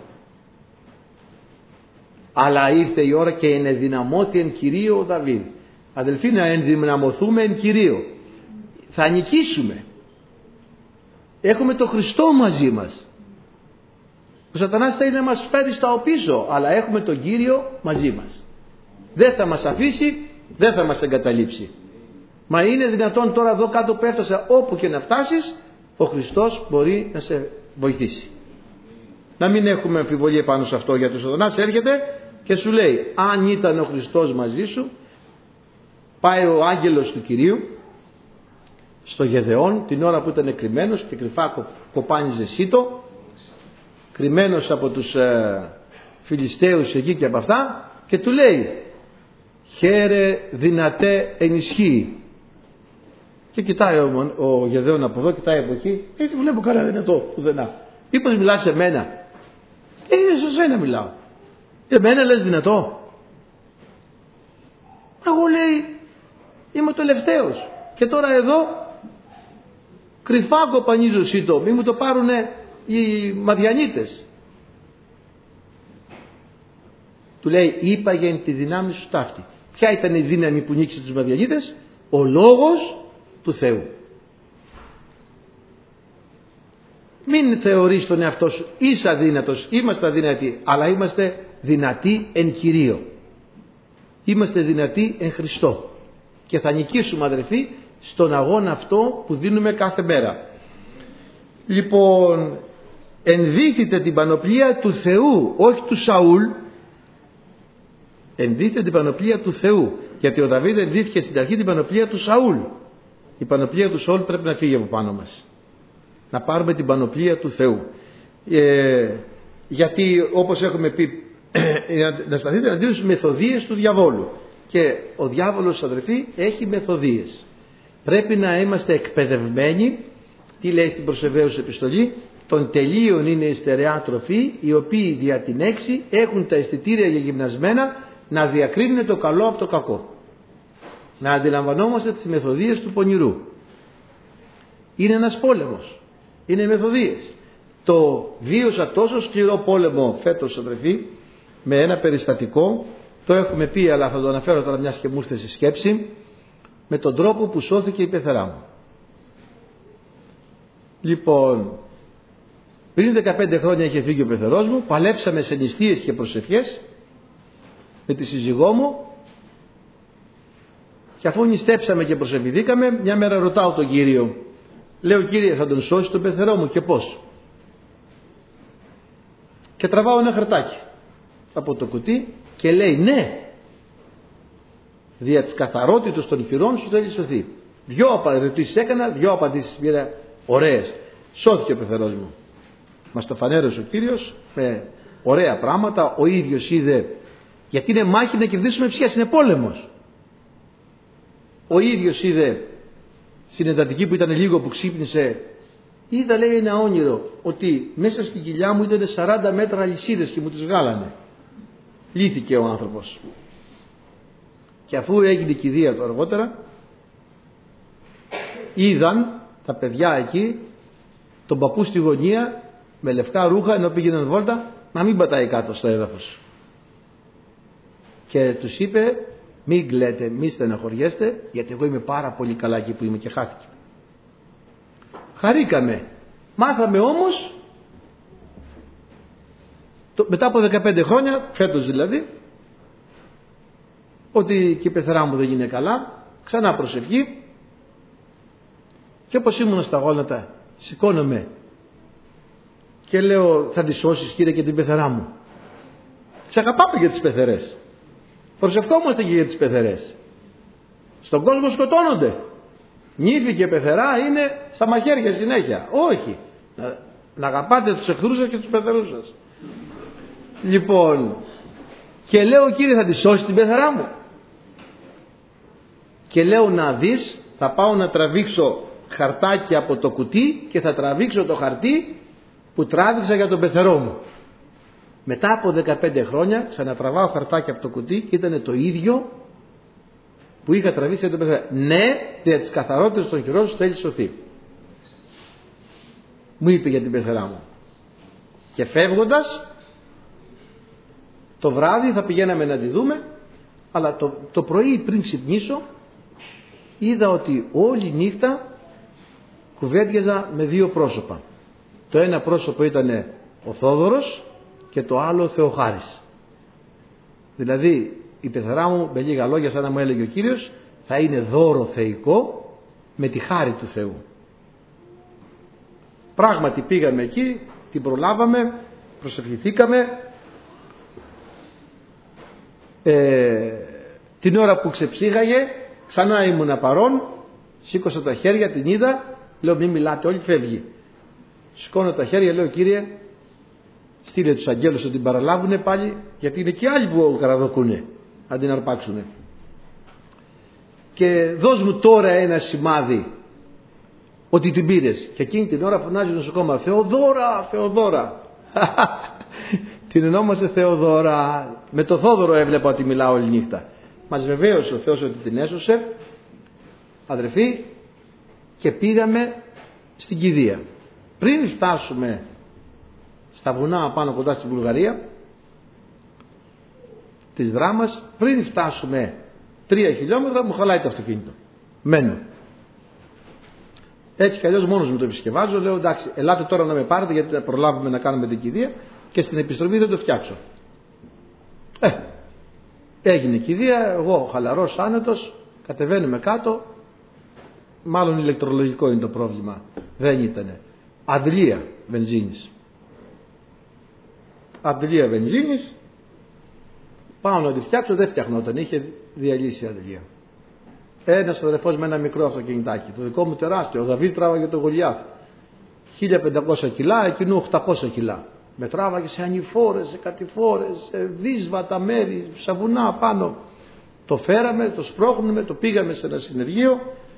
Αλλά ήρθε η ώρα και ενδυναμώθη εν Κυρίω ο Δαβίδ. Αδελφοί, να ενδυναμωθούμε εν Κυρίω. Θα νικήσουμε. Έχουμε το Χριστό μαζί μας. Ο Σατανάς θέλει να μας φέρει στα οπίσω, αλλά έχουμε τον Κύριο μαζί μας. Δεν θα μας αφήσει, δεν θα μας εγκαταλείψει. Μα είναι δυνατόν τώρα εδώ κάτω που έφτασα, όπου και να φτάσεις, ο Χριστός μπορεί να σε βοηθήσει. Να μην έχουμε αμφιβολία πάνω σε αυτό, γιατί ο Σατανάς έρχεται και σου λέει, αν ήταν ο Χριστός μαζί σου, πάει ο άγγελος του Κυρίου στο Γεδεών την ώρα που ήταν κρυμμένος και κρυφά κοπάνιζε σίτο, κρυμμένος από τους Φιλιστέους εκεί και από αυτά, και του λέει, χαίρε δυνατέ ενισχύει. Και κοιτάει ο Γεδεών από εδώ, κοιτάει από εκεί, δεν βλέπω καλά δυνατό πουθενά. Μήπως μιλάς σε μένα? Είναι σε σένα μιλάω. Εμένα λες δυνατό? Εγώ, λέει, είμαι ο τελευταίος. Και τώρα εδώ κρυφά κοπανίζω σίτο. Μη μου το πάρουνε οι Μαδιανίτες. Του λέει, είπαγε τη δυνάμει σου ταύτη. Ποια ήταν η δύναμη που νίκησε τους Μαδιανίτες? Ο λόγος του Θεού. Μην θεωρείς τον εαυτό σου είσαι αδύνατος. Είμαστε αδύνατοι, αλλά είμαστε δυνατοί εν Κυρίω. Είμαστε δυνατοί εν Χριστώ. Και θα νικήσουμε, αδερφοί, στον αγώνα αυτό που δίνουμε κάθε μέρα. Λοιπόν, ενδείχθητε την πανοπλία του Θεού, όχι του Σαούλ. Ενδείχθητε την πανοπλία του Θεού. Γιατί ο Δαβίδ ενδείχθηκε στην αρχή την πανοπλία του Σαούλ. Η πανοπλία του Σαούλ πρέπει να φύγει από πάνω μας. Να πάρουμε την πανοπλία του Θεού. Γιατί όπως έχουμε πει, να σταθείτε εναντίον στις μεθοδίες του διαβόλου. Και ο διάβολος, αδερφοί, έχει μεθοδίες. Πρέπει να είμαστε εκπαιδευμένοι. Τι λέει στην προς Εβραίους επιστολή? Των τελείων είναι η στερεά τροφή, οι οποίοι δια την έξι έχουν τα αισθητήρια γεγυμνασμένα να διακρίνουν το καλό από το κακό. Να αντιλαμβανόμαστε τις μεθοδίες του πονηρού. Είναι ένας πόλεμος. Είναι μεθοδίες. Το βίωσα τόσο σκληρό πόλεμο φέτος, αδερφοί, με ένα περιστατικό. Το έχουμε πει, αλλά θα το αναφέρω τώρα μιας και μου ήρθε στη σκέψη. Με τον τρόπο που σώθηκε η πεθερά μου. Λοιπόν, πριν 15 χρόνια είχε φύγει ο πεθερός μου. Παλέψαμε σε νηστείες και προσευχές με τη σύζυγό μου. Και αφού νηστέψαμε και προσευχηθήκαμε, μια μέρα ρωτάω τον Κύριο. Λέω, Κύριε, θα τον σώσει τον πεθερό μου? Και πώς? Και τραβάω ένα χαρτάκι από το κουτί και λέει, ναι, δια της καθαρότητος των χειρών σου θέλει σωθεί. Δυο απαντήσεις έκανα, δυο απαντήσεις πήρα ωραίες. Σώθηκε ο πεθερός μου. Μας το φανέρωσε ο Κύριος με ωραία πράγματα. Ο ίδιος είδε, γιατί είναι μάχη να κερδίσουμε ψυχές, είναι πόλεμος. Ο ίδιος είδε στην εντατική που ήταν λίγο που ξύπνησε, είδα, λέει, ένα όνειρο ότι μέσα στην κοιλιά μου ήταν 40 μέτρα αλυσίδες και μου τις βγάλανε. Λύθηκε ο άνθρωπος. Και αφού έγινε η κηδεία του αργότερα, είδαν τα παιδιά εκεί τον παππού στη γωνία με λευκά ρούχα, ενώ πήγαιναν βόλτα, να μην πατάει κάτω στο έδαφος. Και τους είπε, μην κλαίτε, μην στεναχωριέστε, γιατί εγώ είμαι πάρα πολύ καλά εκεί που είμαι και χάθηκε. Χαρήκαμε. Μάθαμε όμως μετά από 15 χρόνια, φέτος δηλαδή, ότι και η πεθερά μου δεν είναι καλά. Ξανά προσευχή. Και όπως ήμουν στα γόνατα, σηκώνομαι και λέω, θα τη σώσεις, Κύριε, και την πεθερά μου? Τις αγαπάμε για τις πεθερές. Προσευχόμαστε και για τις πεθερές. Στον κόσμο σκοτώνονται. Νύφη και πεθερά είναι στα μαχαίρια συνέχεια. Όχι. Να αγαπάτε τους εχθρούς σας και τους πεθερούς σας. Λοιπόν, και λέω, Κύριε, θα τη σώσει την πεθερά μου? Και λέω, να δεις, θα πάω να τραβήξω χαρτάκι από το κουτί και θα τραβήξω το χαρτί που τράβηξα για τον πεθερό μου. Μετά από 15 χρόνια ξανατραβάω χαρτάκι από το κουτί και ήταν το ίδιο που είχα τραβήξει για τον πεθερό. Ναι, για τις καθαρότητες των χειρών σου θέλει σωθεί. Μου είπε για την πεθερά μου. Και φεύγοντας, το βράδυ θα πηγαίναμε να τη δούμε, αλλά το πρωί πριν ξυπνήσω είδα ότι όλη νύχτα κουβέντιαζα με δύο πρόσωπα. Το ένα πρόσωπο ήταν ο Θόδωρος και το άλλο ο Θεοχάρης. Δηλαδή η πεθερά μου, με λίγα λόγια, σαν να μου έλεγε ο Κύριος, θα είναι δώρο θεϊκό με τη χάρη του Θεού. Πράγματι πήγαμε εκεί, την προλάβαμε, προσευχηθήκαμε. Την ώρα που ξεψύχαγε ξανά ήμουνα παρόν, σήκωσα τα χέρια, την είδα, λέω, μην μιλάτε όλοι, φεύγει. Σηκώνω τα χέρια, λέω, Κύριε, στείλε τους αγγέλους να την παραλάβουνε πάλι, γιατί είναι και άλλοι που καραδοκούνε να την αρπάξουνε. Και δώσ' μου τώρα ένα σημάδι ότι την πήρες. Και εκείνη την ώρα φωνάζει ο νοσοκόμα, Θεοδώρα, Θεοδώρα. Την ονόμασε Θεοδώρα. Με το Θόδωρο έβλεπα ότι μιλάω όλη νύχτα. Μας βεβαίωσε ο Θεός ότι την έσωσε, αδερφοί, και πήγαμε στην κηδεία. Πριν φτάσουμε στα βουνά πάνω κοντά στην Βουλγαρία της Δράμας, πριν φτάσουμε 3 χιλιόμετρα, μου χαλάει το αυτοκίνητο. Μένω. Έτσι κι αλλιώς μόνος μου το επισκευάζω. Λέω εντάξει, ελάτε τώρα να με πάρετε γιατί θα προλάβουμε να κάνουμε την κηδεία και στην επιστροφή δεν το φτιάξω. Έγινε κηδεία, εγώ χαλαρός, άνετος, κατεβαίνουμε κάτω. Μάλλον ηλεκτρολογικό είναι το πρόβλημα. Δεν ήτανε. Αντλία βενζίνης. Αντλία βενζίνης. Πάω να τη φτιάξω, δεν φτιαχνόταν. Είχε διαλύσει η αντλία. Ένας αδερφός με ένα μικρό αυτοκινητάκι. Το δικό μου τεράστιο. Ο Δαβίδ τράβαγε το Γολιάθ. 1500 κιλά, εκείνου 800 κιλά. Με τράβαγε σε ανηφόρες, σε κατηφόρες, σε δύσβατα μέρη, σε βουνά πάνω. Το φέραμε, το σπρώχνουμε, το πήγαμε σε ένα συνεργείο.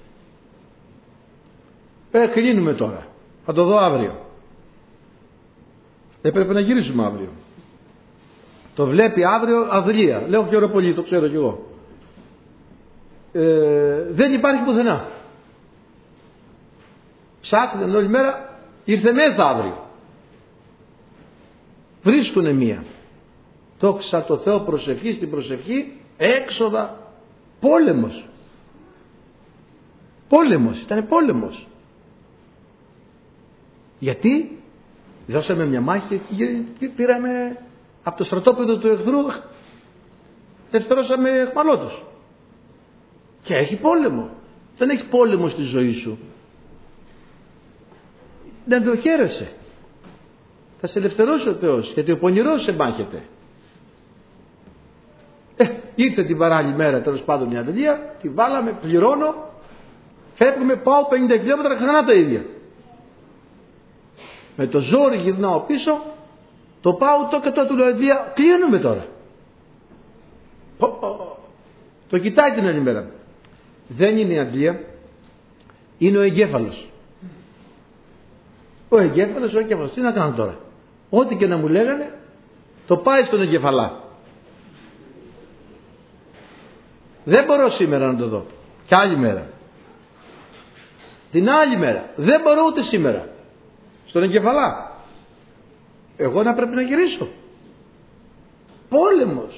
Κλείνουμε τώρα. Θα το δω αύριο. Έπρεπε να γυρίσουμε αύριο. Το βλέπει αύριο αδλία. Λέω χαίρομαι πολύ, το ξέρω κι εγώ. Δεν υπάρχει πουθενά. Ψάχνουν όλη μέρα, ήρθε μεθαύριο. Βρίσκουνε μία. Δόξα τω Θεώ, προσευχή στην προσευχή, έξοδα, πόλεμος. Πόλεμος, ήταν πόλεμος. Γιατί δώσαμε μια μάχη και πήραμε από το στρατόπεδο του εχθρού, ελευθερώσαμε εχμαλώτους. Και έχει πόλεμο. Δεν έχει πόλεμο στη ζωή σου. Δεν το χαίρεσαι. Θα σε ελευθερώσει ο Θεός, γιατί ο πονηρός σε μάχεται. Ήρθε την παράλληλη μέρα τέλος πάντων μια δουλειά, τη βάλαμε, πληρώνω, φεύγουμε, πάω 50 χιλιόμετρα ξανά τα ίδια. Με το ζόρι γυρνάω πίσω, το πάω το και το του λέω Αντλία, κλείνουμε τώρα. Το κοιτάει την άλλη μέρα. Δεν είναι η Αντλία, είναι ο εγκέφαλος. Ο εγκέφαλος, τι να κάνω τώρα. Ό,τι και να μου λέγανε, το πάει στον εγκεφαλά. Δεν μπορώ σήμερα να το δω. Κι άλλη μέρα. Την άλλη μέρα. Δεν μπορώ ούτε σήμερα. Στον εγκεφαλά. Εγώ να πρέπει να γυρίσω. Πόλεμος.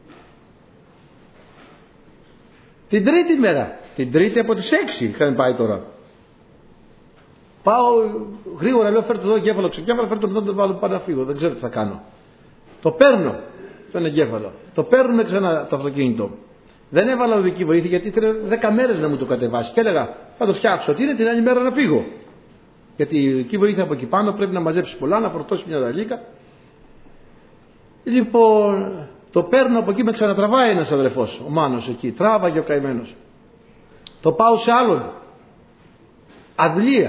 Την τρίτη μέρα. Την τρίτη από τις 6 είχαμε πάει τώρα. Πάω γρήγορα, λέω φέρω το εδώ εγκέφαλο, ξεκέφαλο, φέρω το εδώ, το βάλω πάνω να φύγω. Δεν ξέρω τι θα κάνω. Το παίρνω τον εγκέφαλο. Το παίρνουμε ξανά το αυτοκίνητο. Δεν έβαλα οδική βοήθεια γιατί ήθελε 10 μέρες να μου το κατεβάσει. Και έλεγα θα το φτιάξω. Τι είναι την άλλη μέρα να φύγω. Γιατί η οδική βοήθεια από εκεί πάνω πρέπει να μαζέψει πολλά, να φορτώσει μια δαλίκα. Λοιπόν, το παίρνω από εκεί, με ξανατραβάει ένας αδερφός, ο Μάνος εκεί. Τράβαγε ο καημένος. Το πάω σε άλλον. Αντλία.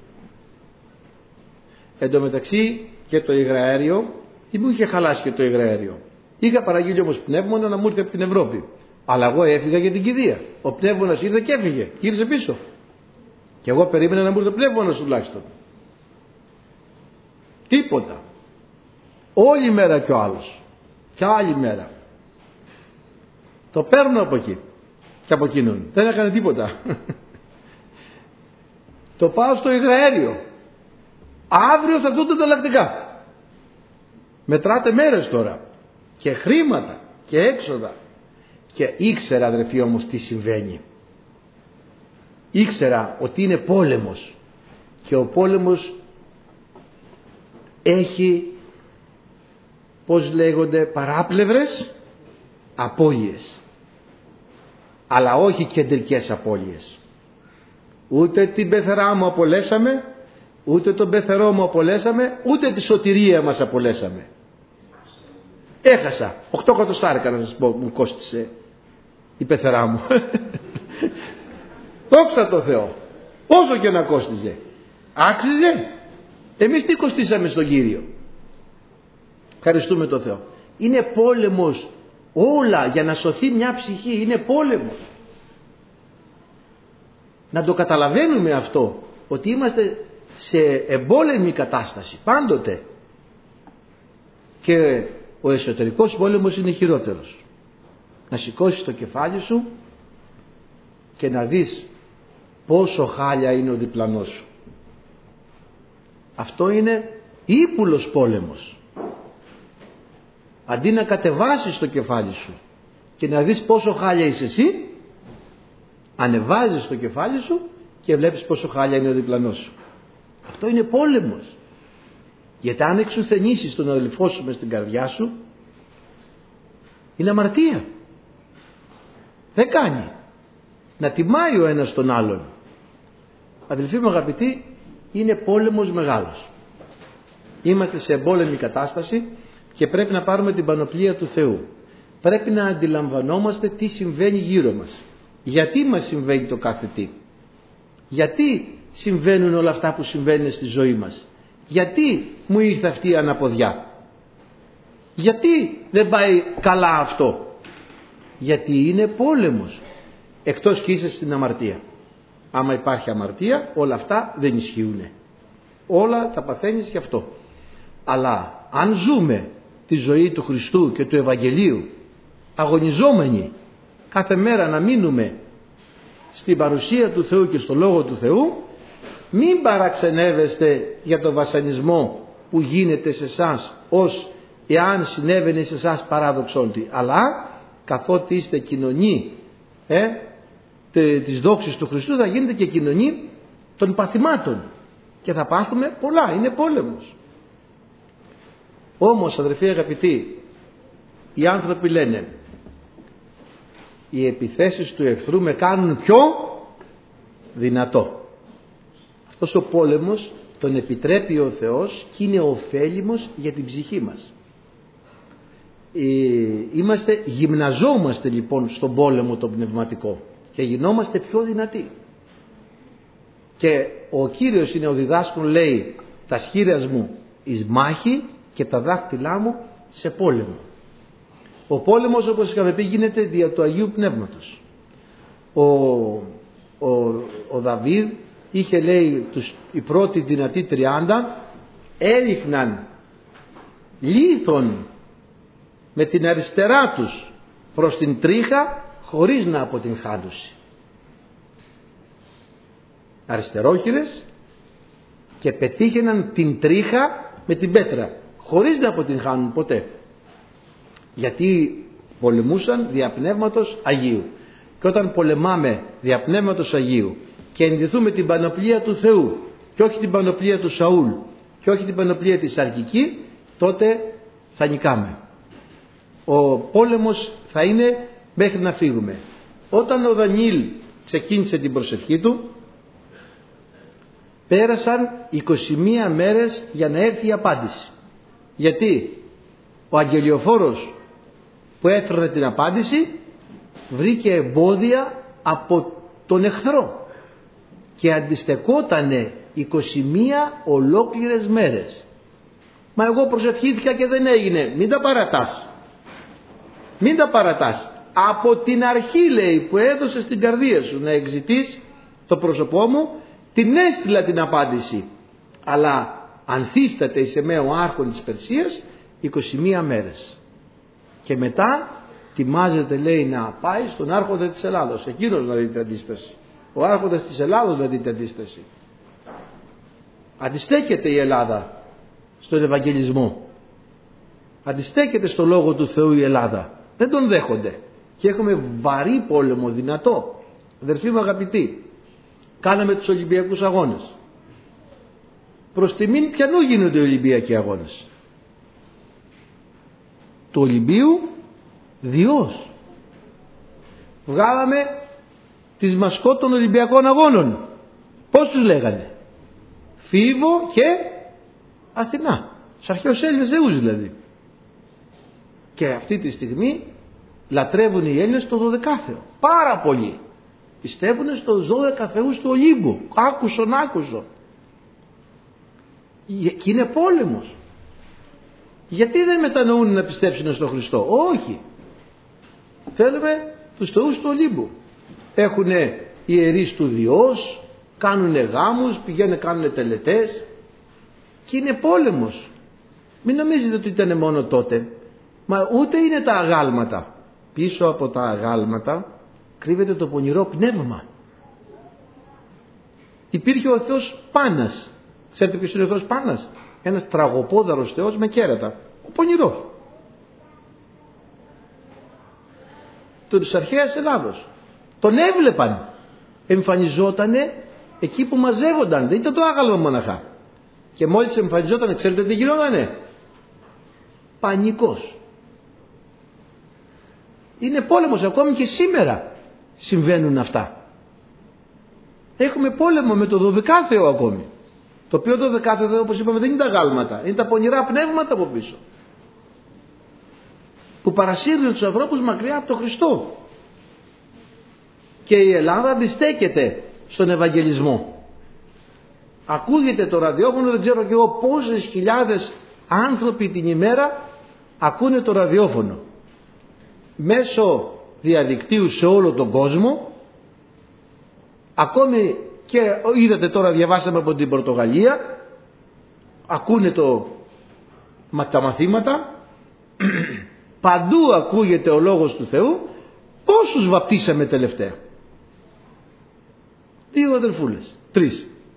Εν τω μεταξύ και το υγραέριο, τι μου είχε χαλάσει και το υγραέριο. Είχα παραγγείλει όμως πνεύμονα να μου έρθει από την Ευρώπη. Αλλά εγώ έφυγα για την κηδεία. Ο πνεύμονας ήρθε και έφυγε. Γύρισε πίσω. Και εγώ περίμενα να μου έρθει ο πνεύμονας τουλάχιστον. Τίποτα. Όλη μέρα κι ο άλλος. Και άλλη μέρα. Το παίρνω από εκεί. Και από εκείνον. Δεν έκανε τίποτα. Το πάω στο υγραέριο. Αύριο θα έρθουν τα ανταλλακτικά. Μετράτε μέρες τώρα. Και χρήματα. Και έξοδα. Και ήξερα αδερφοί όμως τι συμβαίνει. Ήξερα ότι είναι πόλεμος. Και ο πόλεμος έχει, πώς λέγονται, παράπλευρες απώλειες. Αλλά όχι κεντρικές απώλειες. Ούτε την πεθερά μου απολέσαμε, ούτε τον πεθερό μου απολέσαμε, ούτε τη σωτηρία μας απολέσαμε. Έχασα 8 εκατοστάρικα να σας πω, μου κόστισε η πεθερά μου. Δόξα τω Θεώ. Όσο και να κόστιζε, άξιζε. Εμείς τι κοστίσαμε στον Κύριο. Ευχαριστούμε τον Θεό. Είναι πόλεμος όλα για να σωθεί μια ψυχή. Είναι πόλεμος. Να το καταλαβαίνουμε αυτό, ότι είμαστε σε εμπόλεμη κατάσταση πάντοτε. Και ο εσωτερικός πόλεμος είναι χειρότερος. Να σηκώσεις το κεφάλι σου και να δεις πόσο χάλια είναι ο διπλανός σου. Αυτό είναι ύπουλος πόλεμος. Αντί να κατεβάσεις το κεφάλι σου και να δεις πόσο χάλια είσαι εσύ, ανεβάζεις το κεφάλι σου και βλέπεις πόσο χάλια είναι ο διπλανός σου. Αυτό είναι πόλεμος. Γιατί αν εξουθενήσεις τον αδελφό σου μες στην καρδιά σου, είναι αμαρτία. Δεν κάνει. Να τιμάει ο ένας τον άλλον. Αδελφοί μου αγαπητοί, είναι πόλεμος μεγάλος. Είμαστε σε εμπόλεμη κατάσταση και πρέπει να πάρουμε την πανοπλία του Θεού. Πρέπει να αντιλαμβανόμαστε τι συμβαίνει γύρω μας. Γιατί μας συμβαίνει το κάθε τι. Γιατί συμβαίνουν όλα αυτά που συμβαίνουν στη ζωή μας. Γιατί μου ήρθε αυτή η αναποδιά. Γιατί δεν πάει καλά αυτό. Γιατί είναι πόλεμος. Εκτός και είσαι στην αμαρτία. Άμα υπάρχει αμαρτία, όλα αυτά δεν ισχύουν. Όλα τα παθαίνεις γι' αυτό. Αλλά αν ζούμε τη ζωή του Χριστού και του Ευαγγελίου, αγωνιζόμενοι κάθε μέρα να μείνουμε στην παρουσία του Θεού και στο Λόγο του Θεού, μην παραξενεύεστε για τον βασανισμό που γίνεται σε εσάς, ως εάν συνέβαινε σε εσάς παράδοξον, αλλά καθότι είστε κοινωνοί της δόξης του Χριστού, θα γίνετε και κοινωνοί των παθημάτων και θα πάθουμε πολλά. Είναι πόλεμος. Όμως, αδερφοί αγαπητοί, οι άνθρωποι λένε, οι επιθέσεις του εχθρού με κάνουν πιο δυνατό. Αυτός ο πόλεμος τον επιτρέπει ο Θεός και είναι ωφέλιμος για την ψυχή μας. Γυμναζόμαστε λοιπόν στον πόλεμο τον πνευματικό και γινόμαστε πιο δυνατοί. Και ο Κύριος είναι ο διδάσκων, λέει, τα σχήρας μου εις μάχη και τα δάχτυλά μου σε πόλεμο. Ο πόλεμος, όπως είχαμε πει, γίνεται δια του Αγίου Πνεύματος. Ο Δαβίδ είχε, λέει, οι πρώτοι δυνατοί 30 έριχναν λίθον με την αριστερά τους προς την τρίχα χωρίς να αποτυγχάνουν. Αριστερόχειρες και πετύχαιναν την τρίχα με την πέτρα χωρίς να αποτυγχάνουν ποτέ. Γιατί πολεμούσαν δια πνεύματος Αγίου. Και όταν πολεμάμε δια πνεύματος Αγίου και ενδυθούμε την πανοπλία του Θεού και όχι την πανοπλία του Σαούλ και όχι την πανοπλία της σαρκική, τότε θα νικάμε. Ο πόλεμος θα είναι μέχρι να φύγουμε. Όταν ο Δανιήλ ξεκίνησε την προσευχή του, πέρασαν 21 μέρες για να έρθει η απάντηση. Γιατί ο αγγελιοφόρος που έφερε την απάντηση βρήκε εμπόδια από τον εχθρό και αντιστεκότανε 21 ολόκληρες μέρες. Μα εγώ προσευχήθηκα και δεν έγινε. Μην τα παρατάς. Μην τα παρατάς. Από την αρχή, λέει, που έδωσε στην καρδία σου να εξητείς το πρόσωπό μου, την έστειλα την απάντηση. Αλλά ανθίσταται εις εμέ ο άρχον της Περσίας 21 μέρες. Και μετά τιμάζεται, λέει, να πάει στον άρχοντα της Ελλάδος. Εκείνος να δει την αντίσταση. Ο άρχοντας της Ελλάδος να δει την αντίσταση. Αντιστέκεται η Ελλάδα στον Ευαγγελισμό. Αντιστέκεται στο Λόγο του Θεού η Ελλάδα. Δεν τον δέχονται. Και έχουμε βαρύ πόλεμο, δυνατό. Αδερφοί μου αγαπητοί, κάναμε τους Ολυμπιακούς Αγώνες. Προς τιμήν ποιανού γίνονται οι Ολυμπιακοί Αγώνες? Του Ολυμπίου Διός. Βγάλαμε τις μασκότ των Ολυμπιακών Αγώνων. Πώς τους λέγανε? Φίβο και Αθηνά. Στους αρχαίους Έλληνες θεούς δηλαδή. Και αυτή τη στιγμή λατρεύουν οι Έλληνες το 12θεο. Πάρα πολύ. Πιστεύουν στους 12 θεούς του Ολύμπου. Άκουσον. Και είναι πόλεμος. Γιατί δεν μετανοούν να πιστέψουν στον Χριστό? Όχι. Θέλουμε τους θεούς του Ολύμπου. Έχουνε ιερείς του Διός, κάνουνε γάμους, πηγαίνουν κάνουνε τελετές. Και είναι πόλεμος. Μην νομίζετε ότι ήταν μόνο τότε. Μα ούτε είναι τα αγάλματα. Πίσω από τα αγάλματα κρύβεται το πονηρό πνεύμα. Υπήρχε ο θεός Πάνας. Ξέρετε ποιος είναι ο θεός Πάνας? Ένας τραγωπόδαρος θεός με κέρατα. Ο πονηρός. Της αρχαίας Ελλάδος. Τον έβλεπαν. Εμφανιζότανε εκεί που μαζεύονταν, δεν ήταν το άγαλμα μοναχά. Και μόλις εμφανιζόταν, ξέρετε τι γινότανε? Πανικός. Είναι πόλεμος, ακόμη και σήμερα συμβαίνουν αυτά. Έχουμε πόλεμο με το 12 Θεό ακόμη. Το οποίο 12 Θεό, όπως είπαμε, δεν είναι τα γάλματα, είναι τα πονηρά πνεύματα από πίσω, που παρασύρουν τους ανθρώπους μακριά από τον Χριστό. Και η Ελλάδα αντιστέκεται στον Ευαγγελισμό. Ακούγεται το ραδιόφωνο, δεν ξέρω και εγώ πόσες χιλιάδες άνθρωποι την ημέρα ακούνε το ραδιόφωνο μέσω διαδικτύου σε όλο τον κόσμο. Ακόμη και είδατε τώρα, διαβάσαμε από την Πορτογαλία, ακούνε τα μαθήματα, παντού ακούγεται ο Λόγος του Θεού. Πόσους βαπτίσαμε τελευταία? 2 αδελφούλες, 3.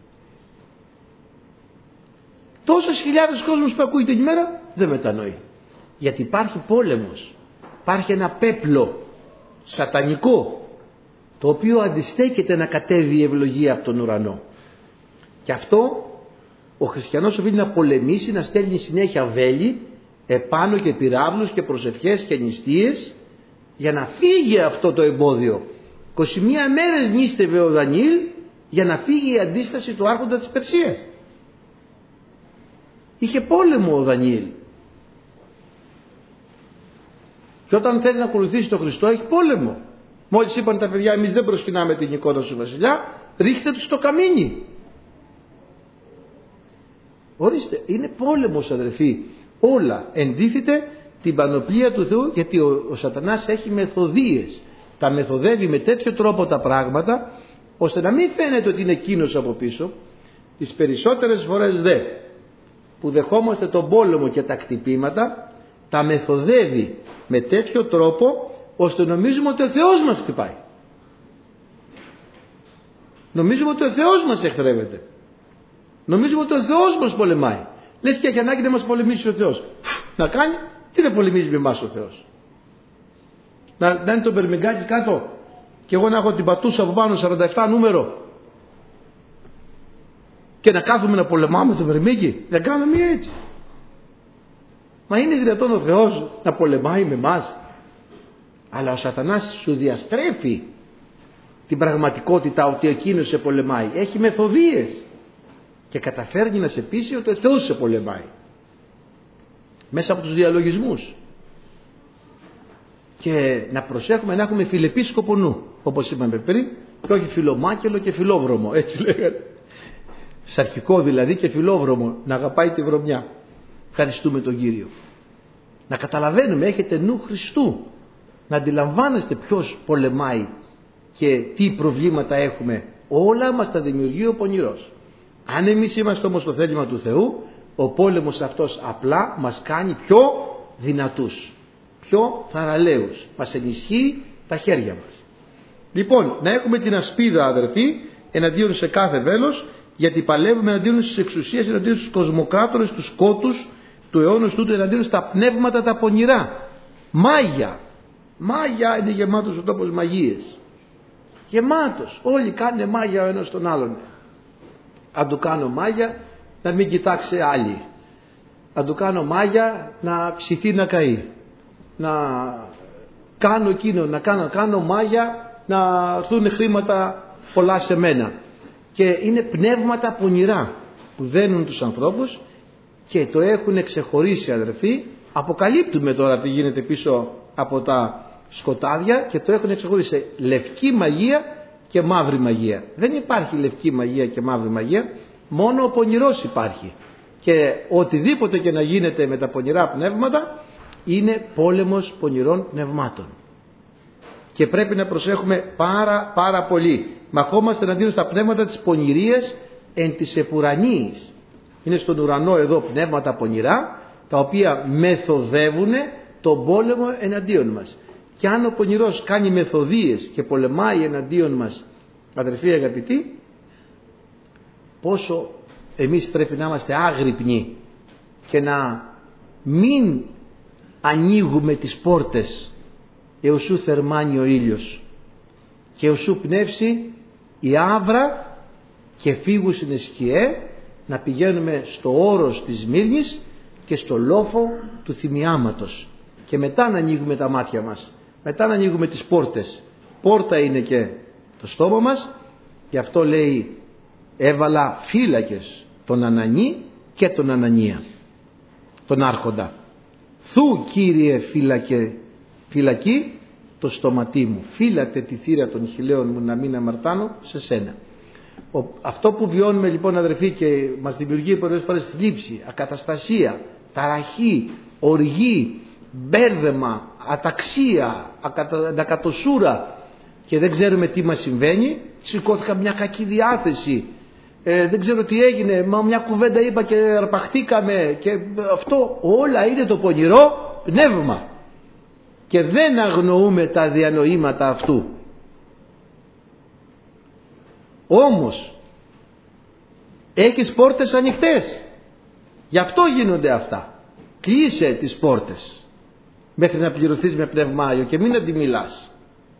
Τόσες χιλιάδες κόσμος που ακούει την ημέρα δεν μετανοεί. Γιατί υπάρχει πόλεμος, υπάρχει ένα πέπλο σατανικό, το οποίο αντιστέκεται να κατέβει η ευλογία από τον ουρανό. Και αυτό ο χριστιανός οφείλει να πολεμήσει, να στέλνει συνέχεια βέλη επάνω και πυράβλους και προσευχές και νηστείες, για να φύγει αυτό το εμπόδιο. 21 μέρες νήστευε ο Δανιήλ για να φύγει η αντίσταση του άρχοντα της Περσίας. Είχε πόλεμο ο Δανιήλ. Και όταν θες να ακολουθήσεις τον Χριστό, έχει πόλεμο. Μόλις είπαν τα παιδιά, εμείς δεν προσκυνάμε την εικόνα του βασιλιά, ρίξτε τους στο καμίνι. Ορίστε, είναι πόλεμος, αδερφοί. Όλα εντίθεται την πανοπλία του Θεού, γιατί ο σατανάς έχει μεθοδείες. Τα μεθοδεύει με τέτοιο τρόπο τα πράγματα, ώστε να μην φαίνεται ότι είναι εκείνος από πίσω. Τις περισσότερες φορές που δεχόμαστε τον πόλεμο και τα χτυπήματα, τα μεθοδεύει με τέτοιο τρόπο, ώστε νομίζουμε ότι ο Θεός μας χτυπάει. Νομίζουμε ότι ο Θεός μας εχθρεύεται. Νομίζουμε ότι ο Θεός μας πολεμάει. Λες και έχει ανάγκη να μας πολεμήσει ο Θεός. Να κάνει, τι να πολεμήσει με εμάς ο Θεός? Να είναι το μπερμιγκάκι κάτω και εγώ να έχω την πατούσα από πάνω 47 νούμερο και να κάθομαι να πολεμάμε το μπερμίγκι? Δεν κάνουμε μία έτσι. Μα είναι δυνατόν ο Θεός να πολεμάει με εμάς? Αλλά ο σατανάς σου διαστρέφει την πραγματικότητα ότι εκείνος σε πολεμάει. Έχει μεθοδείες και καταφέρνει να σε πείσει ότι ο Θεός σε πολεμάει μέσα από τους διαλογισμούς. Και να προσέχουμε να έχουμε φιλεπίσκοπο νου, όπως είπαμε πριν, και όχι φιλομάκελο και φιλόβρωμο, έτσι λέγανε. Σαρχικό δηλαδή και φιλόβρωμο, να αγαπάει τη βρωμιά. Ευχαριστούμε τον Κύριο. Να καταλαβαίνουμε, έχετε νου Χριστού, να αντιλαμβάνεστε ποιος πολεμάει και τι προβλήματα έχουμε. Όλα μας τα δημιουργεί ο πονηρός. Αν εμείς είμαστε όμως στο θέλημα του Θεού, ο πόλεμος αυτός απλά μας κάνει πιο δυνατούς, πιο θαραλέους, μας ενισχύει τα χέρια μας. Λοιπόν, να έχουμε την ασπίδα, αδερφοί, εναντίον σε κάθε βέλος, γιατί παλεύουμε εναντίον στις εξουσίες, εναντίον στους κοσμοκράτορες, τους σκότους του αιώνος τούτου, εναντίον στα πνεύματα τα πονηρά. Μάγια είναι γεμάτος ο τόπος μαγείες. Γεμάτος, όλοι κάνουν μάγια ο ένας τον άλλον. Αν του κάνω μάγια, να μην κοιτάξει άλλη. Αν του κάνω μάγια, να ψηθεί να καεί. Να κάνω εκείνο, να κάνω μάγια, να έρθουν χρήματα πολλά σε μένα. Και είναι πνεύματα πονηρά που δένουν τους ανθρώπους και το έχουν ξεχωρίσει, αδερφοί. Αποκαλύπτουμε τώρα τι γίνεται πίσω από τα σκοτάδια και το έχουν ξεχωρίσει λευκή μαγεία και μαύρη μαγεία. Δεν υπάρχει λευκή μαγεία και μαύρη μαγεία, μόνο ο πονηρός υπάρχει. Και οτιδήποτε και να γίνεται με τα πονηρά πνεύματα είναι πόλεμος πονηρών πνευμάτων. Και πρέπει να προσέχουμε πάρα πολύ. Μαχόμαστε εναντίον στα πνεύματα της πονηρίας εν της επουρανίης. Είναι στον ουρανό εδώ πνεύματα πονηρά, τα οποία μεθοδεύουν τον πόλεμο εναντίον μας. Και αν ο πονηρός κάνει μεθοδίες και πολεμάει εναντίον μας, αδερφοί αγαπητοί, πόσο εμείς πρέπει να είμαστε άγρυπνοι και να μην ανοίγουμε τις πόρτες έως σου θερμάνει ο ήλιος και έως σου πνεύσει η άβρα και φύγουσιν σκιέ, να πηγαίνουμε στο όρος της Μύρνης και στο λόφο του θυμιάματος, και μετά να ανοίγουμε τα μάτια μας, μετά να ανοίγουμε τις πόρτες. Πόρτα είναι και το στόμα μας. Γι' αυτό λέει, έβαλα φύλακες τον Ανανή και τον Ανανία, τον άρχοντα. Θου Κύριε φυλακή το στοματί μου, φύλατε τη θύρα των χιλέων μου να μην αμαρτάνω σε σένα. Αυτό που βιώνουμε λοιπόν, αδερφοί, και μας δημιουργεί πολλές φορές θλίψη, ακαταστασία, ταραχή, οργή, μπέρδεμα, αταξία, ανακατοσούρα, και δεν ξέρουμε τι μας συμβαίνει. Σηκώθηκα μια κακή διάθεση, δεν ξέρω τι έγινε, μα μια κουβέντα είπα και αρπαχτήκαμε, και αυτό όλα είναι το πονηρό πνεύμα, και δεν αγνοούμε τα διανοήματα αυτού. Όμως έχεις πόρτες ανοιχτές, γι' αυτό γίνονται αυτά. Κλείσε τις πόρτες μέχρι να πληρωθείς με Πνεύμα Άγιο και μην αντιμιλάς,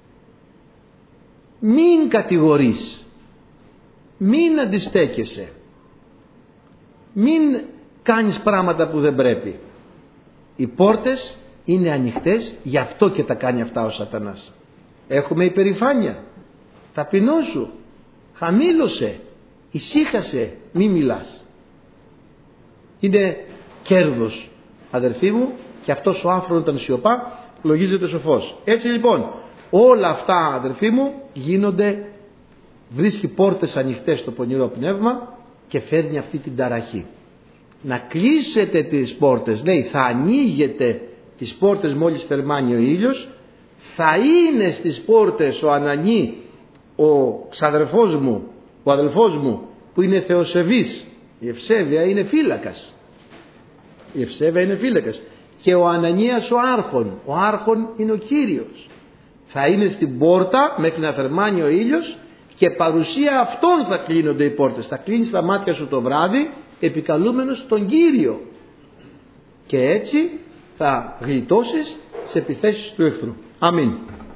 μην κατηγορείς, μην αντιστέκεσαι, μην κάνεις πράγματα που δεν πρέπει. Οι πόρτες είναι ανοιχτές, γι' αυτό και τα κάνει αυτά ο Σατανάς. Έχουμε υπερηφάνεια, ταπεινώσου, χαμήλωσε, ησύχασε, μη μιλάς. Είναι κέρδος, αδερφοί μου, και αυτός ο άφρον όταν σιωπά λογίζεται σοφός. Έτσι λοιπόν όλα αυτά, αδερφοί μου, γίνονται, βρίσκει πόρτες ανοιχτές στο πονηρό πνεύμα και φέρνει αυτή την ταραχή. Να κλείσετε τις πόρτες, λέει, θα ανοίγετε τις πόρτες μόλις θερμάνει ο ήλιος, θα είναι στις πόρτες ο Ανανή, ο ξαδερφός μου, ο αδελφός μου, που είναι θεοσεβής. Η ευσέβεια είναι φύλακας, η ευσέβεια είναι φύλακας, και ο Ανανίας ο άρχον είναι ο Κύριος. Θα είναι στην πόρτα μέχρι να θερμάνει ο ήλιος, και παρουσία αυτών θα κλείνονται οι πόρτες. Θα κλείνεις τα μάτια σου το βράδυ επικαλούμενος τον Κύριο, και έτσι θα γλιτώσεις τις επιθέσεις του εχθρού. Αμήν.